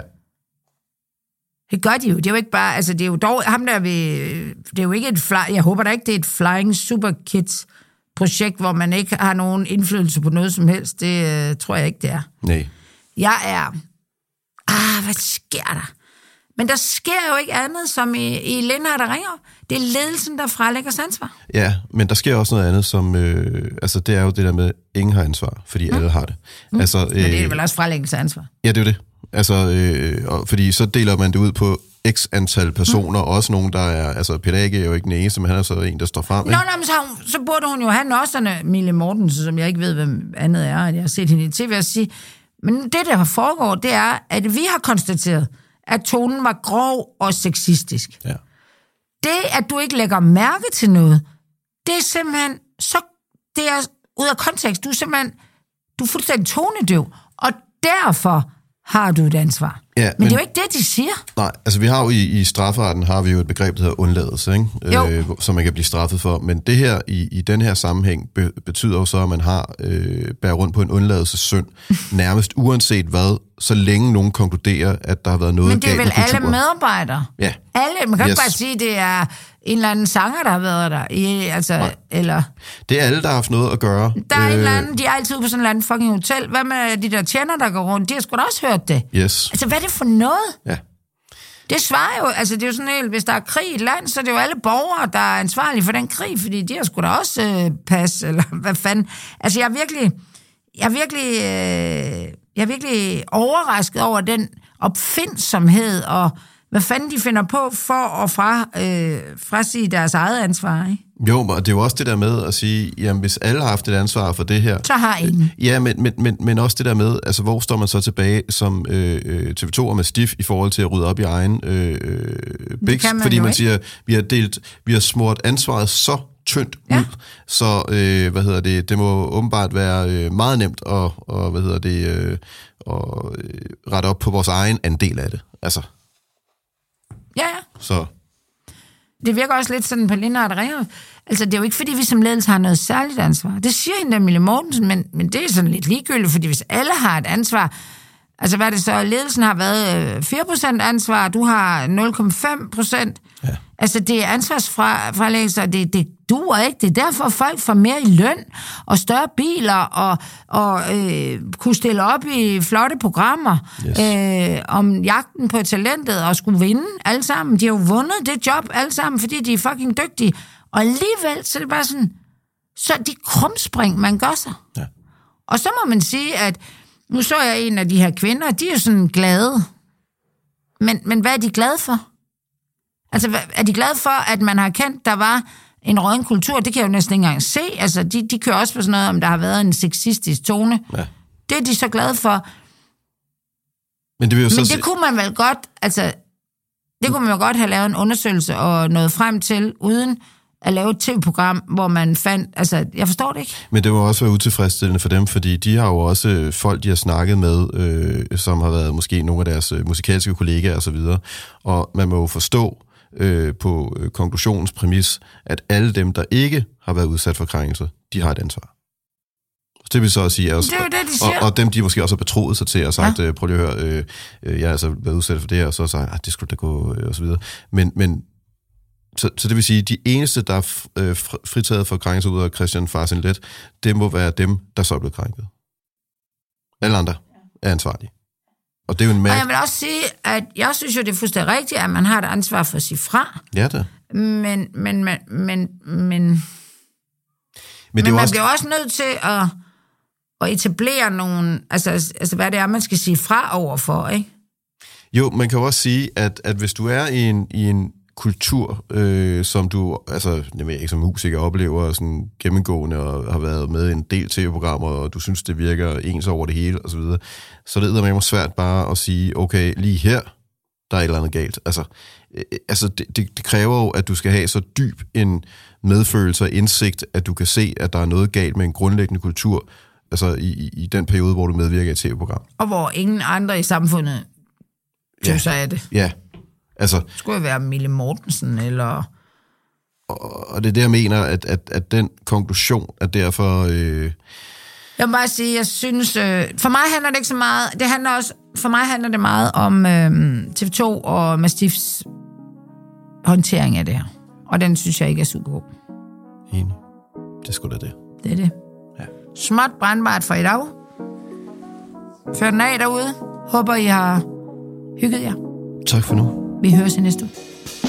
Det gør de jo. Det er jo ikke bare... Altså, det er jo dog... Ham der det er jo ikke et... Jeg håber da ikke, det er et Flying Super Kids-projekt, hvor man ikke har nogen indflydelse på noget som helst. Det tror jeg ikke, det er. Nej. Jeg er... hvad sker der? Men der sker jo ikke andet, som i Lindhardt og Ringgaard. Det er ledelsen, der frelægger ansvar. Ja, men der sker også noget andet, som... det er jo det der med, ingen har ansvar, fordi alle har det. Altså, men det er vel også frelæggelse af ansvar. Ja, det er jo det. Altså, fordi så deler man det ud på x antal personer, også nogen, der er... Altså, Peter Age er jo ikke den eneste, men han er så en, der står frem. Nå, men så burde hun jo have Nosserne, Mille Mortensen, som jeg ikke ved, hvem andet er, at jeg har set hende i tv og sige, men det, der foregår, det er, at vi har konstateret, at tonen var grov og sexistisk. Ja. Det, at du ikke lægger mærke til noget, det er simpelthen det er ud af kontekst. Du er fuldstændig tonedøv, og derfor har du et ansvar. Ja, men det er jo ikke det, de siger. Nej, altså vi har jo i strafferetten har vi jo et begreb, der hedder undladelse, ikke? Som man kan blive straffet for. Men det her i den her sammenhæng betyder jo så, at man har bærer rundt på en undladelsessynd, nærmest uanset hvad, så længe nogen konkluderer, at der har været noget galt. Men det er vel alle medarbejdere? Ja. Alle, man kan ikke bare sige, at det er en eller anden sanger, der har været der. Eller... Det er alle, der har haft noget at gøre. Der er en eller anden, de er altid på sådan en eller anden fucking hotel. Hvad med de der tjener, der går rundt? De har sgu da også hørt det. Yes. Altså, hvad er det for noget? Ja. Det svarer jo, altså det er jo sådan helt, hvis der er krig i et land, så er det jo alle borgere, der er ansvarlige for den krig, fordi de har sgu da også pas, eller hvad fanden. Altså, jeg er virkelig overrasket over den opfindsomhed, og hvad fanden de finder på for at frasige deres eget ansvar, ikke? Jo, og det er jo også det der med at sige, jamen hvis alle har haft et ansvar for det her... Så har ingen. Ja, men også det der med, altså hvor står man så tilbage som TV2 og Mastiff i forhold til at rydde op i egen biks? Fordi man siger, vi har smurt ansvaret så tyndt ud, så det må åbenbart være meget nemt at rette op på vores egen andel af det. Altså. Ja. Så. Det virker også lidt sådan på Lindhardt og Ringgaard. Altså, det er jo ikke, fordi vi som ledelse har noget særligt ansvar. Det siger hende der, Mille Mortensen, men det er sådan lidt ligegyldigt, fordi hvis alle har et ansvar, altså hvad er det så? Ledelsen har været 4% ansvar, du har 0,5%. Ja. Altså, det er ansvarsfralæggelse, og det duer ikke. Det er derfor, folk får mere i løn, og større biler, og kunne stille op i flotte programmer om jagten på talentet, og skulle vinde alle sammen. De har jo vundet det job alle sammen, fordi de er fucking dygtige. Og alligevel, så er det bare sådan, så de krumspring, man gør sig. Ja. Og så må man sige, at nu så jeg en af de her kvinder, de er jo sådan glade. Men hvad er de glade for? Altså, er de glade for, at man har kendt, der var en rådden kultur? Det kan jeg jo næsten ikke engang se. Altså, de kører også på sådan noget, om der har været en sexistisk tone. Ja. Det er de så glade for. Men det kunne man vel godt, altså, det kunne man jo godt have lavet en undersøgelse og nået frem til, uden at lave et tv-program, hvor man fandt... Altså, jeg forstår det ikke. Men det må også være utilfredsstillende for dem, fordi de har jo også folk, de har snakket med, som har været måske nogle af deres musikalske kollegaer osv., og man må jo forstå på konklusionens præmis, at alle dem, der ikke har været udsat for krænkelser, de har et ansvar. Det vil så at sige, det er jo det, de siger. Og dem, de måske også har betroet sig til, og sagt, prøv lige at høre, jeg er altså været udsat for det her, og så har sagt, det skulle da gå, og så videre. Men så det vil sige, de eneste, der er fritaget for krænkelser ud af Christian Farsin Let, det må være dem, der så er blevet krænket. Alle andre er ansvarlige. Og det er jo en Og jeg vil også sige, at jeg synes jo, det er fuldstændig rigtigt, at man har et ansvar for at sige fra. Ja, det. Men man også... bliver også nødt til at etablere nogle, altså hvad det er, man skal sige fra overfor, ikke? Jo, man kan jo også sige, at hvis du er i en kultur, som du, altså, ikke som musiker oplever sådan gennemgående og har været med i en del tv-programmer, og du synes, det virker ens over det hele, og så videre, så det er det svært bare at sige, okay, lige her, der er et eller andet galt. Altså det kræver jo, at du skal have så dyb en medfølelse og indsigt, at du kan se, at der er noget galt med en grundlæggende kultur, altså i den periode, hvor du medvirker i et tv-program. Og hvor ingen andre i samfundet tøser af det. Ja. Altså, skulle jo være Mille Mortensen, eller... Og det er det, jeg mener, at den konklusion er derfor... Jeg må bare sige, jeg synes... for mig handler det ikke så meget... For mig handler det meget om TV2 og Mastiffs håndtering af det her. Og den synes jeg ikke er super god. Enig. Det skulle da det. Det er det. Ja. Småt brandbart for i dag. Før den af derude. Håber, I har hygget jer. Tak for nu. Vi høres i næste uge.